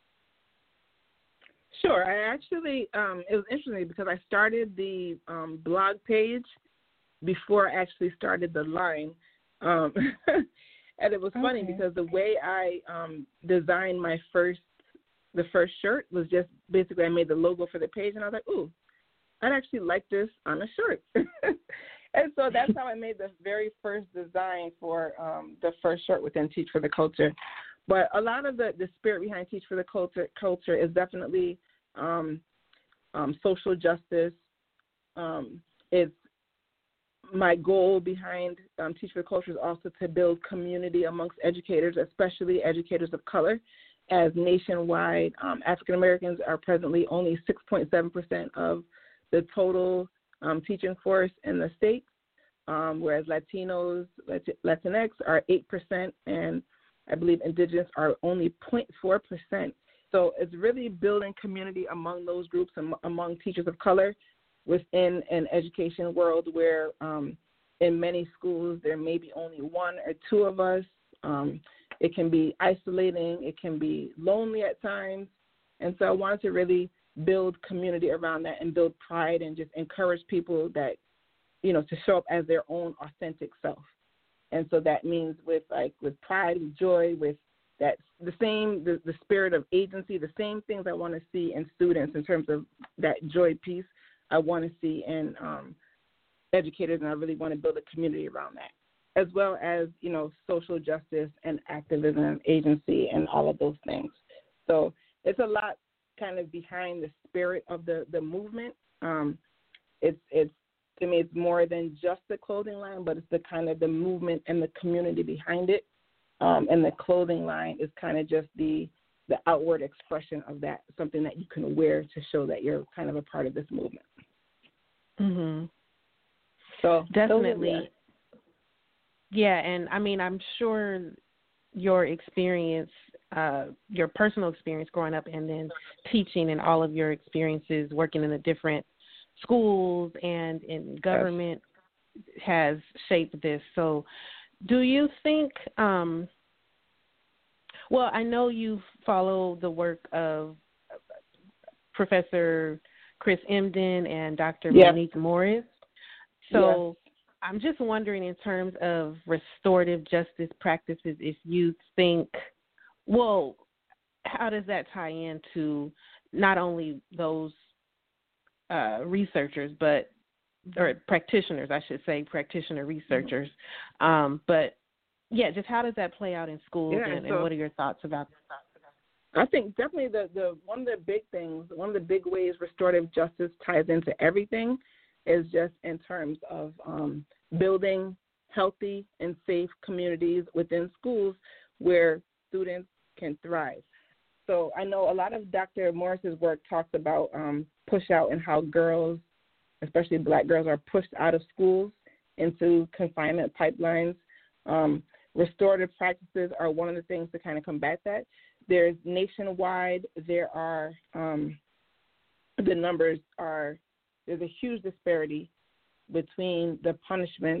Sure. I actually, um, it was interesting because I started the um, blog page before I actually started the line. Um, and it was okay. Funny because the way I um, designed my first, the first shirt was just basically I made the logo for the page, and I was like, ooh, I'd actually like this on a shirt. And so that's how I made the very first design for um, the first shirt within Teach for the Culture. But a lot of the, the spirit behind Teach for the Culture, culture is definitely um, um, social justice. Um, it's my goal behind um, Teach for the Culture is also to build community amongst educators, especially educators of color, as nationwide um, African Americans are presently only six point seven percent of the total um, teaching force in the state, um, whereas Latinos, Latinx are eight percent, and I believe Indigenous are only zero point four percent. So it's really building community among those groups and among teachers of color within an education world where um, in many schools there may be only one or two of us. Um, it can be isolating. It can be lonely at times. And so I wanted to really build community around that and build pride and just encourage people that, you know, to show up as their own authentic self. And so that means with like with pride, with joy, with that the same the, the spirit of agency, the same things I want to see in students in terms of that joy piece, I want to see in um, educators, and I really want to build a community around that, as well as, you know, social justice and activism, agency, and all of those things. So it's a lot kind of behind the spirit of the, the movement. Um, it's it's to me, it's more than just the clothing line, but it's the kind of the movement and the community behind it. Um, and the clothing line is kind of just the the outward expression of that, something that you can wear to show that you're kind of a part of this movement. Mm-hmm. So definitely. Yeah, and I mean, I'm sure your experience, uh, your personal experience growing up and then teaching, and all of your experiences working in the different schools and in government yes. has shaped this. So do you think, um, well, I know you follow the work of Professor Chris Emdin and Doctor Yes. Monique Morris. So yes. I'm just wondering, in terms of restorative justice practices, if you think, well, how does that tie into not only those uh, researchers, but or practitioners, I should say, practitioner researchers, mm-hmm. um, but yeah, just how does that play out in schools, yeah, and, so, and what are your thoughts about that? I think definitely the, the one of the big things, one of the big ways restorative justice ties into everything is just in terms of um, building healthy and safe communities within schools where students can thrive. So I know a lot of Doctor Morris's work talks about um, push out and how girls, especially black girls, are pushed out of schools into confinement pipelines. Um, restorative practices are one of the things to kind of combat that. There's nationwide, there are, um, the numbers are, there's a huge disparity between the punishments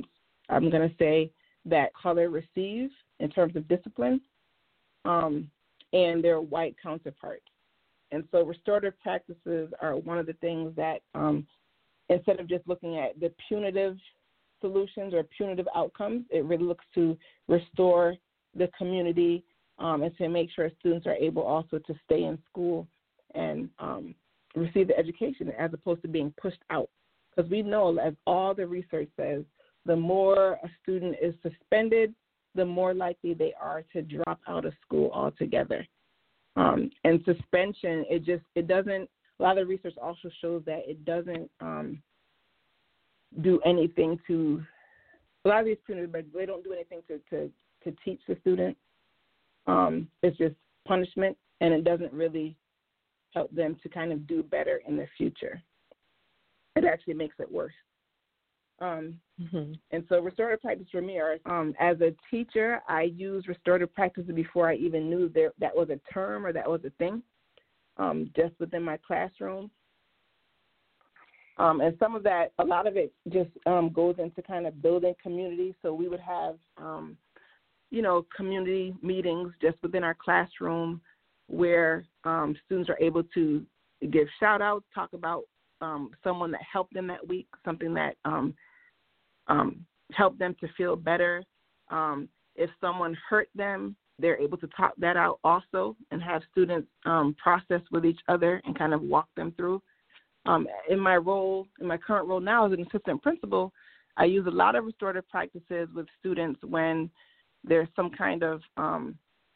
I'm going to say, that color receive in terms of discipline, um, and their white counterparts. And so restorative practices are one of the things that, um, instead of just looking at the punitive solutions or punitive outcomes, it really looks to restore the community um, and to make sure students are able also to stay in school and um, receive the education as opposed to being pushed out. Because we know, as all the research says, the more a student is suspended, the more likely they are to drop out of school altogether. Um, and suspension, it just, it doesn't, a lot of research also shows that it doesn't um, do anything to, a lot of these punitive, but they don't do anything to, to, to teach the student. Um, it's just punishment, and it doesn't really help them to kind of do better in the future. It actually makes it worse. Um, mm-hmm. And so restorative practice for me are, um, as a teacher, I use restorative practices before I even knew there, that was a term or that was a thing, um, just within my classroom. Um, and some of that, a lot of it just um, goes into kind of building community. So we would have, um, you know, community meetings just within our classroom where um, students are able to give shout outs, talk about um, someone that helped them that week, something that um, um, helped them to feel better. Um, if someone hurt them, they're able to talk that out also and have students um, process with each other and kind of walk them through. Um, in my role, in my current role now as an assistant principal, I use a lot of restorative practices with students when there's some kind of um,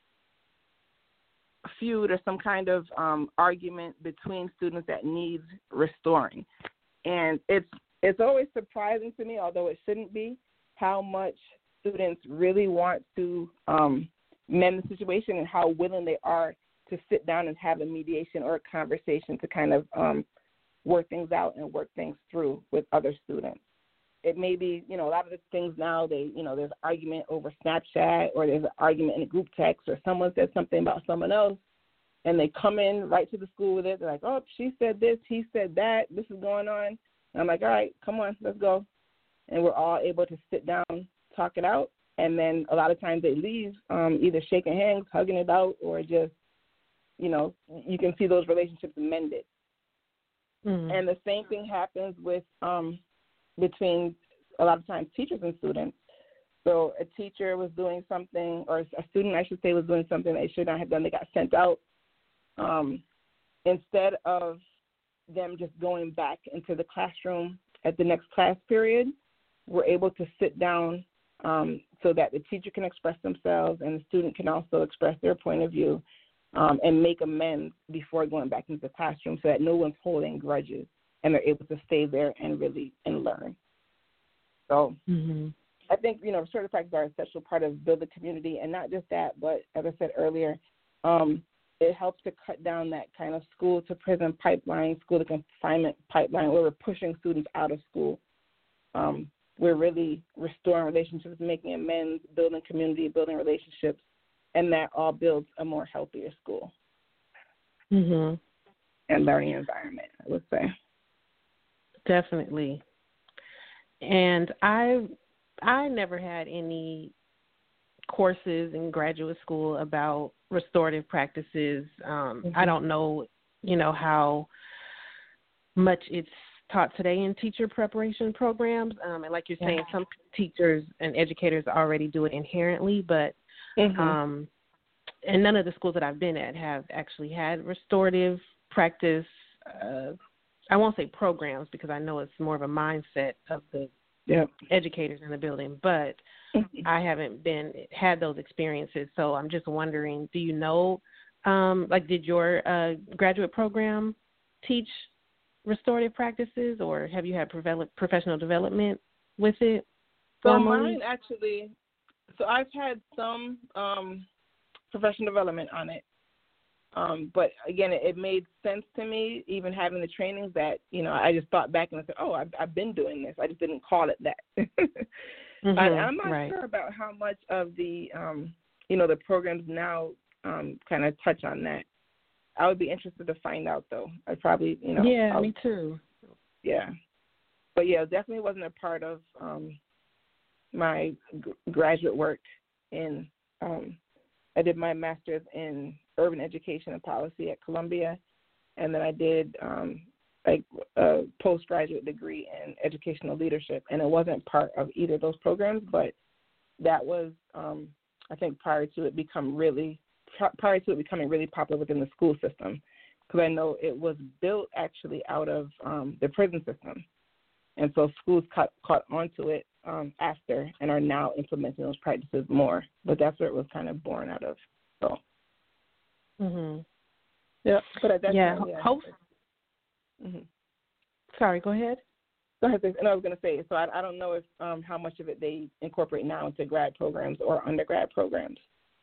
feud or some kind of um, argument between students that needs restoring. And it's it's always surprising to me, although it shouldn't be, how much students really want to um, mend the situation and how willing they are to sit down and have a mediation or a conversation to kind of um, work things out and work things through with other students. It may be, you know, a lot of the things now, they, you know, there's an argument over Snapchat or there's an argument in a group text or someone said something about someone else and they come in right to the school with it. They're like, oh, she said this, he said that, this is going on. And I'm like, all right, come on, let's go. And we're all able to sit down, talk it out. And then a lot of times they leave um, either shaking hands, hugging it out, or just, you know, you can see those relationships mended. Mm-hmm. And the same thing happens with um, between a lot of times teachers and students. So a teacher was doing something, or a student, I should say, was doing something they should not have done. They got sent out. Um, instead of them just going back into the classroom at the next class period, we're able to sit down um, so that the teacher can express themselves and the student can also express their point of view um, and make amends before going back into the classroom so that no one's holding grudges and they're able to stay there and really and learn. So mm-hmm. I think, you know, restorative practices are an essential part of building community, and not just that, but as I said earlier, um, it helps to cut down that kind of school-to-prison pipeline, school-to-confinement pipeline where we're pushing students out of school. Um, we're really restoring relationships, making amends, building community, building relationships, and that all builds a more healthier school mm-hmm. and learning environment, I would say. Definitely. And I I never had any courses in graduate school about restorative practices. Um, mm-hmm. I don't know, you know, how much it's taught today in teacher preparation programs. Um, and like you're saying, yeah. some teachers and educators already do it inherently, but mm-hmm. um, and none of the schools that I've been at have actually had restorative practice. Uh, I won't say programs because I know it's more of a mindset of the yep. educators in the building, but mm-hmm. I haven't been had those experiences. So I'm just wondering, do you know, um, like, did your uh, graduate program teach restorative practices, or have you had professional development with it? So formally? Mine actually, so I've had some um, professional development on it. Um, but again, it, it made sense to me, even having the trainings, that, you know, I just thought back and I said, oh, I've, I've been doing this. I just didn't call it that. mm-hmm, I, I'm not right. sure about how much of the, um, you know, the programs now um, kind of touch on that. I would be interested to find out, though. I probably, you know. Yeah, I'll, me too. Yeah. But, yeah, it definitely wasn't a part of um, my g- graduate work in, um, I did my master's in urban education and policy at Columbia, and then I did um, like a postgraduate degree in educational leadership, and it wasn't part of either of those programs, but that was, um, I think, prior to it become really, prior to it becoming really popular within the school system, because I know it was built actually out of um, the prison system. And so schools caught, caught onto it um, after and are now implementing those practices more. But that's where it was kind of born out of. So, mm-hmm. yeah. But at that yeah, time, yeah. Hope. Mm-hmm. Sorry, go ahead. Go ahead. And I was going to say, so I, I don't know if um, how much of it they incorporate now into grad programs or undergrad programs.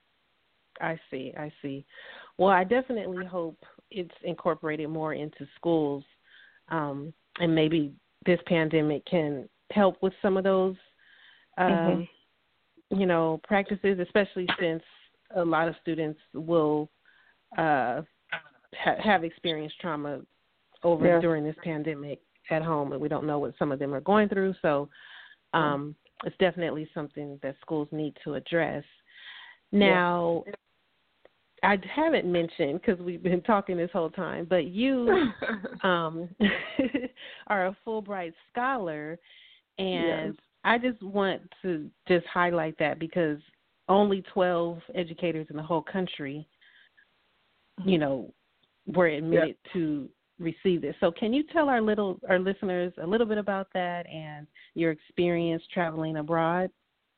I see. I see. Well, I definitely hope it's incorporated more into schools, um, and maybe this pandemic can help with some of those, um, mm-hmm. you know, practices, especially since a lot of students will uh, ha- have experienced trauma over yeah. during this pandemic at home, and we don't know what some of them are going through. So um, it's definitely something that schools need to address. Now, yeah. I haven't mentioned, because we've been talking this whole time, but you um, are a Fulbright scholar, and yes. I just want to just highlight that, because only twelve educators in the whole country, you know, were admitted yeah. to receive this. So can you tell our little our listeners a little bit about that and your experience traveling abroad?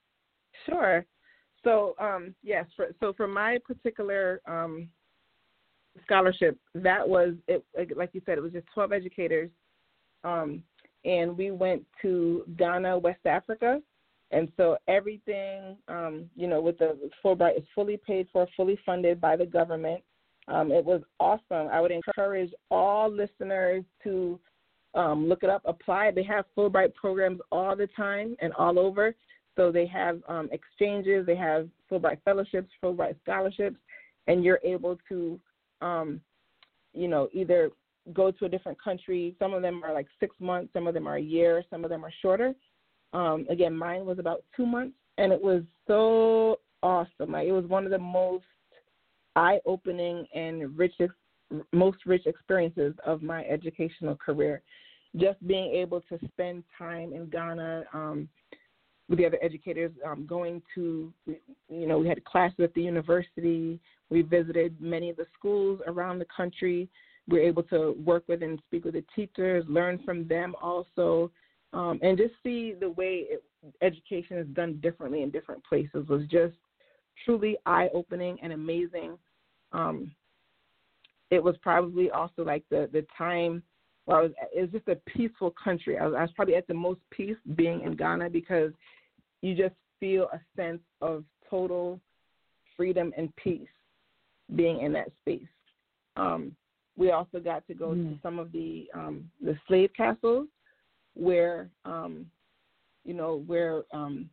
Sure. So, um, yes, for, so for my particular um, scholarship, that was, it, like you said, it was just twelve educators, um, and we went to Ghana, West Africa, and so everything, um, you know, with the Fulbright is fully paid for, fully funded by the government. Um, it was awesome. I would encourage all listeners to um, look it up, apply. They have Fulbright programs all the time and all over. So they have um, exchanges, they have Fulbright fellowships, Fulbright scholarships, and you're able to, um, you know, either go to a different country. Some of them are like six months, some of them are a year, some of them are shorter. Um, again, mine was about two months, and it was so awesome. Like, it was one of the most eye-opening and richest, most rich experiences of my educational career. Just being able to spend time in Ghana, um, with the other educators, um, going to, you know, we had classes at the university. We visited many of the schools around the country. We were able to work with and speak with the teachers, learn from them also, um, and just see the way it, education is done differently in different places was just truly eye-opening and amazing. Um, it was probably also like the, the time where I was, it was just a peaceful country. I was, I was probably at the most peace being in Ghana, because you just feel a sense of total freedom and peace being in that space. Um, we also got to go mm. to some of the um, the slave castles where, um, you know, where um,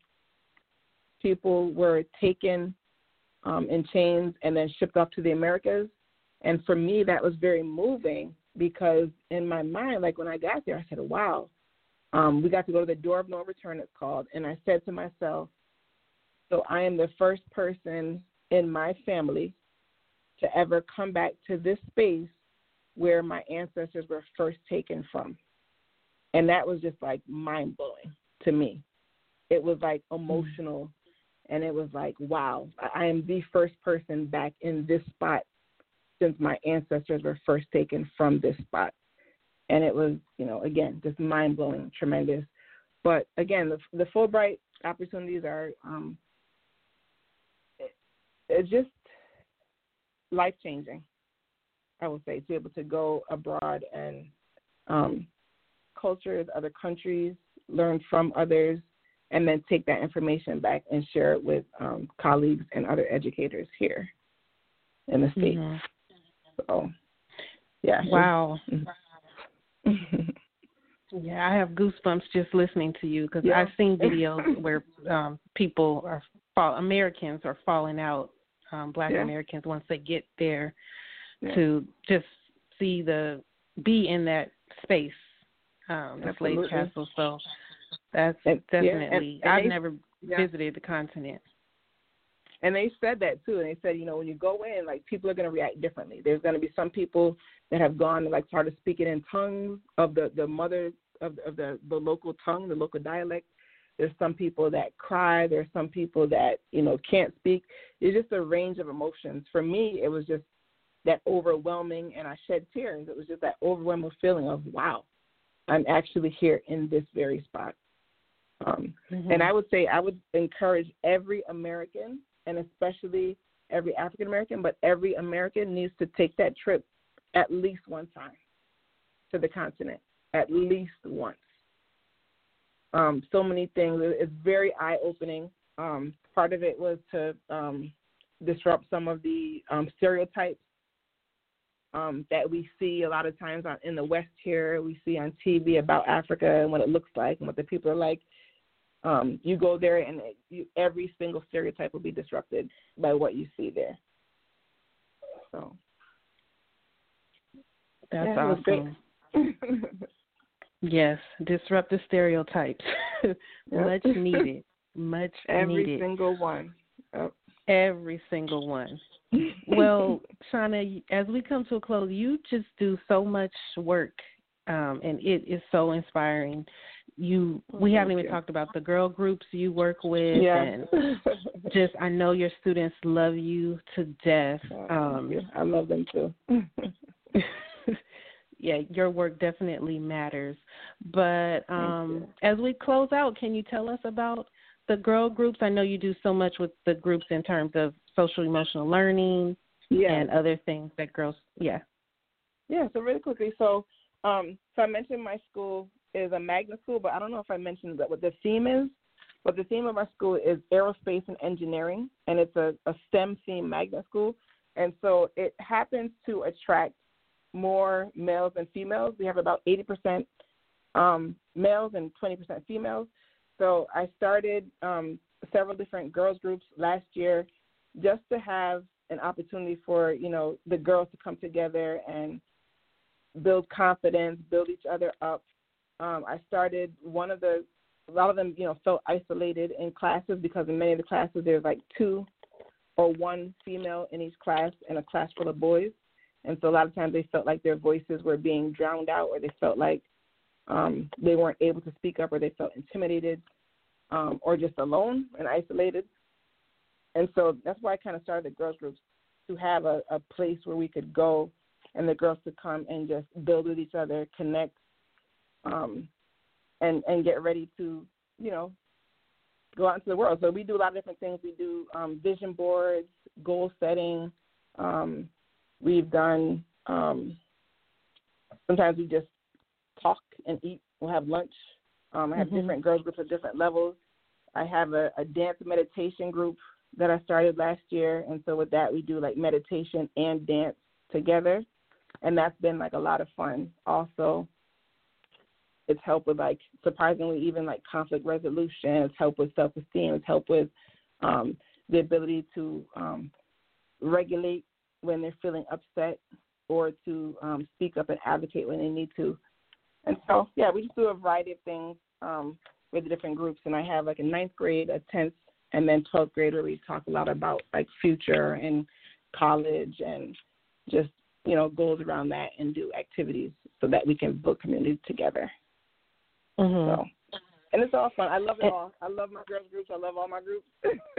people were taken um, in chains and then shipped off to the Americas. And for me, that was very moving, because in my mind, like when I got there, I said, wow, um, we got to go to the Door of No Return, it's called. And I said to myself, so I am the first person in my family to ever come back to this space where my ancestors were first taken from. And that was just like mind-blowing to me. It was like emotional, mm-hmm. and it was like, wow, I am the first person back in this spot since my ancestors were first taken from this spot. And it was, you know, again, just mind-blowing, tremendous. But again, the, the Fulbright opportunities are, um, it, it's just life-changing, I would say, to be able to go abroad and um, cultures, other countries, learn from others, and then take that information back and share it with um, colleagues and other educators here in the States. Mm-hmm. So, yeah. Wow. Yeah, I have goosebumps just listening to you, because yeah. I've seen videos where um, people are, fall, Americans are falling out, um, Black yeah. Americans, once they get there, yeah. to just see the, be in that space, um, the slave castle. So that's and, definitely, yeah, and, and I've they, never yeah. visited the continent. And they said that too. And they said, you know, when you go in, like people are going to react differently. There's going to be some people that have gone and like started speaking in tongues of the, the mother of, of the, the local tongue, the local dialect. There's some people that cry. There's some people that, you know, can't speak. It's just a range of emotions. For me, it was just that overwhelming, and I shed tears. It was just that overwhelming feeling of, wow, I'm actually here in this very spot. Um, mm-hmm. And I would say I would encourage every American, and especially every African American, but every American needs to take that trip at least one time to the continent, at least once. Um, so many things. It's very eye-opening. Um, part of it was to um, disrupt some of the um, stereotypes um, that we see a lot of times on, in the West here. We see on T V about Africa and what it looks like and what the people are like. Um, you go there and it, you, every single stereotype will be disrupted by what you see there. So that's yeah, awesome. Yes, disrupt the stereotypes. Yep. Much needed. Much Every needed. Every single one. Yep. Every single one. Well, Shauna, as we come to a close, you just do so much work, um, and it is so inspiring. You, we Thank haven't even you. talked about the girl groups you work with, yeah. and just I know your students love you to death. Um, I love them too. Yeah, your work definitely matters. But um, as we close out, can you tell us about the girl groups? I know you do so much with the groups in terms of social emotional learning yeah. and other things that girls, yeah. Yeah, so really quickly, so um, so I mentioned my school is a magnet school, but I don't know if I mentioned that what the theme is. But the theme of our school is aerospace and engineering, and it's a, a STEM theme magnet school. And so it happens to attract more males than females. We have about eighty percent um, males and twenty percent females. So I started um, several different girls groups last year just to have an opportunity for, you know, the girls to come together and build confidence, build each other up. Um, I started one of the, a lot of them, you know, felt isolated in classes because in many of the classes there's like two or one female in each class and a class full of boys. And so a lot of times they felt like their voices were being drowned out, or they felt like um, they weren't able to speak up, or they felt intimidated um, or just alone and isolated. And so that's why I kind of started the girls groups, to have a, a place where we could go and the girls could come and just build with each other, connect, um, and, and get ready to, you know, go out into the world. So we do a lot of different things. We do um, vision boards, goal setting. Um, we've done, um, sometimes we just talk and eat. We'll have lunch. Um, I have mm-hmm. different girls groups at different levels. I have a, a dance meditation group that I started last year. And so with that, we do like meditation and dance together. And that's been like a lot of fun. Also, it's helped with like, surprisingly, even like conflict resolution. It's helped with self-esteem. It's helped with um, the ability to um, regulate when they're feeling upset, or to um, speak up and advocate when they need to. And so, yeah, we just do a variety of things um, with the different groups. And I have like a ninth grade, a tenth, and then twelfth grade where we talk a lot about like future and college and just, you know, goals around that, and do activities so that we can build community together. Mm-hmm. So, and it's all fun. I love it all. I love my girls groups. I love all my groups.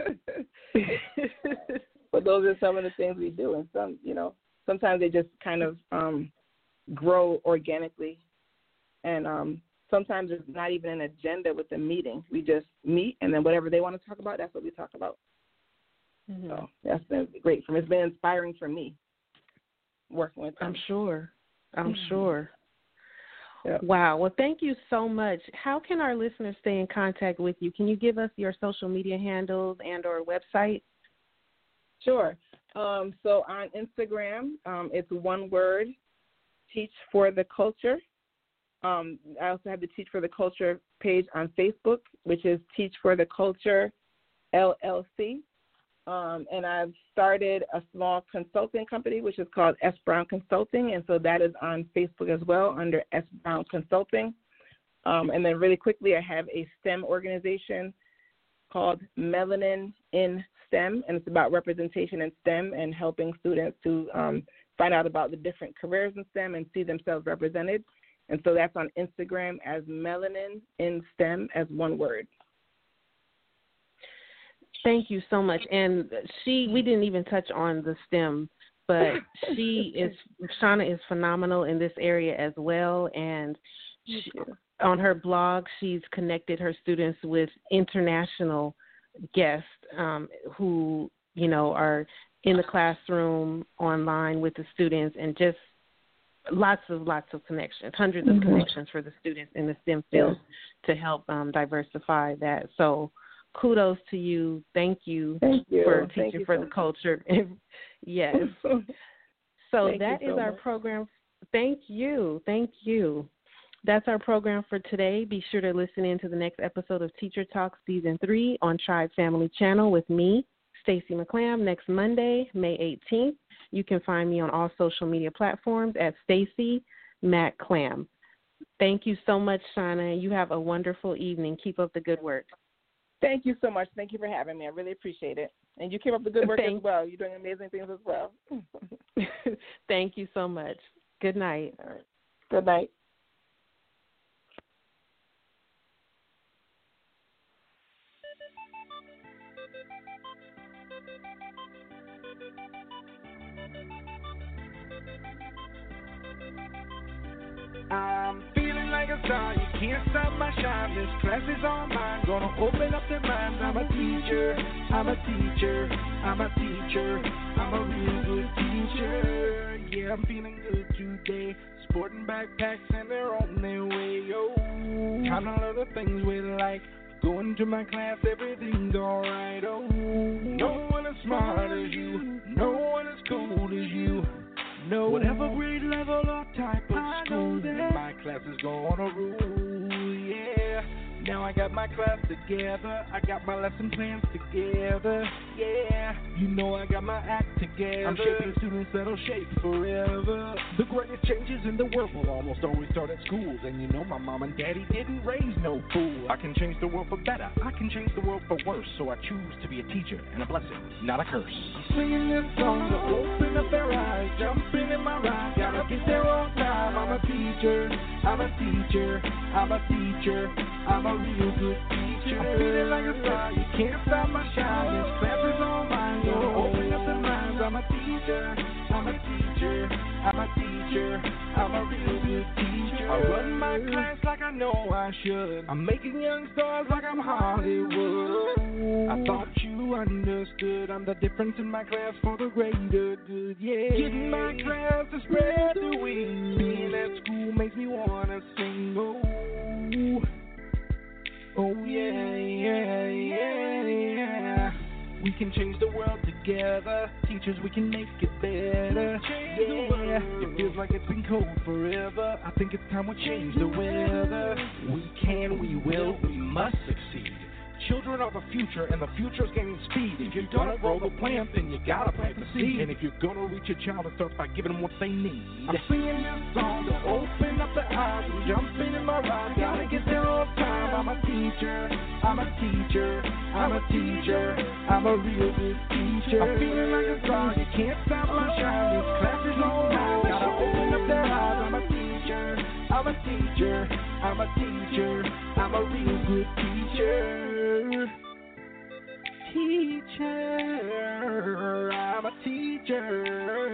But those are some of the things we do. And some, you know, sometimes they just kind of um, grow organically. And um, sometimes there's not even an agenda with the meeting. We just meet, and then whatever they want to talk about, that's what we talk about. Mm-hmm. So that's been great for me. It's been inspiring for me working with them. I'm sure. I'm mm-hmm. sure. Yep. Wow. Well, thank you so much. How can our listeners stay in contact with you? Can you give us your social media handles and or website? Sure. Um, so on Instagram, um, it's one word, Teach for the Culture. Um, I also have the Teach for the Culture page on Facebook, which is Teach for the Culture L L C. Um, and I've started a small consulting company, which is called S. Brown Consulting. And so that is on Facebook as well under S. Brown Consulting. Um, and then really quickly, I have a STEM organization called Melanin in STEM, and it's about representation in STEM and helping students to um, find out about the different careers in STEM and see themselves represented. And so that's on Instagram as Melanin in STEM as one word. Thank you so much. And she, we didn't even touch on the STEM, but she is, Shauna is phenomenal in this area as well. And she, on her blog, she's connected her students with international guests um, who, you know, are in the classroom, online with the students, and just lots of, lots of connections, hundreds of mm-hmm. connections for the students in the STEM field yeah. to help um, diversify that. So kudos to you. Thank you, Thank you. for Thank teaching you for so the culture. Yes. So Thank that so is our much. program. Thank you. Thank you. That's our program for today. Be sure to listen in to the next episode of Teacher Talk Season three on Tribe Family Channel with me, Stacey McClam, next Monday, May eighteenth. You can find me on all social media platforms at Stacey McClam. Thank you so much, Shauna. You have a wonderful evening. Keep up the good work. Thank you so much. Thank you for having me. I really appreciate it. And you keep up the good work Thank- as well. You're doing amazing things as well. Thank you so much. Good night. All right. Good night. I'm feeling like a star, you can't stop my shine. This class is all mine, gonna open up their minds. I'm a teacher, I'm a teacher, I'm a teacher, I'm a real good teacher. Yeah, I'm feeling good today. Sporting backpacks and they're on their way, yo. Kind of other things we like. Going to my class, everything's alright, oh. No one as smart as you, no one as cool as you. No, whatever grade level or type of I school, my class is gonna rule, yeah. Now I got my class together, I got my lesson plans together, yeah. You know I got my act together. I'm shaping students that'll shape forever. The greatest changes in the world will almost always start at schools. And you know my mom and daddy didn't raise no fool. I can change the world for better, I can change the world for worse. So I choose to be a teacher and a blessing, not a curse. I'm singing this song to open up their eyes, jumping in my ride, gotta get there on time. I'm a teacher, I'm a teacher, I'm a teacher, I'm a real good teacher. I'm feeling like a star, you can't stop my shine. This class is all mine, so open up the minds. I'm a teacher, I'm a teacher, I'm a teacher, I'm a real good teacher. I run my class like I know I should. I'm making young stars like I'm Hollywood. I thought you understood. I'm the difference in my class for the greater good, yeah. Getting my class to spread the wings. Being at school makes me wanna sing, oh. Oh yeah, yeah, yeah, yeah. We can change the world together. Teachers, we can make it better. Yeah, it feels like it's been cold forever. I think it's time we change the weather. We can, we will, we must succeed. Children are the future, and the future's gaining speed. If you're gonna grow the plant, then you gotta plant the seed. And if you're gonna reach a child, it starts by giving them what they need. I'm singing this song to open up the eyes and jumping in my ride. Gotta get there on time. I'm a teacher, I'm a teacher, I'm a teacher, I'm a real good teacher. I'm feeling like a star, you can't stop my shine. This class is on mine. Gotta open up their eyes. I'm a teacher, I'm a teacher, I'm a teacher, I'm a real good teacher. Teacher, I'm a teacher,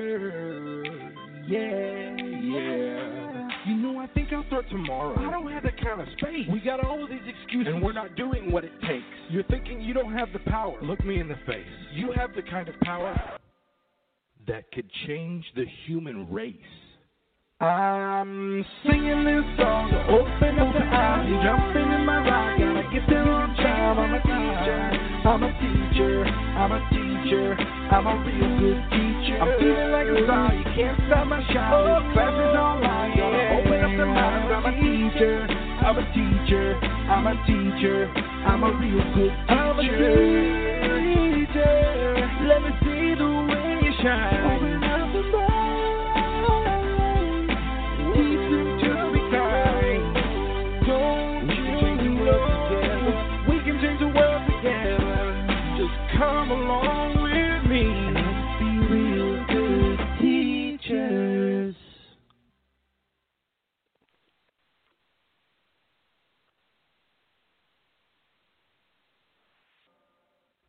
yeah, yeah. You know, I think I'll start tomorrow. I don't have that kind of space. We got all of these excuses, and we're not doing what it takes. You're thinking you don't have the power. Look me in the face. You have the kind of power that could change the human race. I'm singing this song to open up the eyes and jumping in my ride. Gotta get there on time. I'm a teacher, I'm a teacher, I'm a teacher, I'm a real good teacher. I'm feeling like a star, you can't stop my shine. This class is online, gotta open up the minds. I'm a teacher, I'm a teacher, I'm a teacher, I'm a real good teacher. I'm a teacher, let me see the way you shine. Open up the minds. Don't you know we can change the world together? along with me.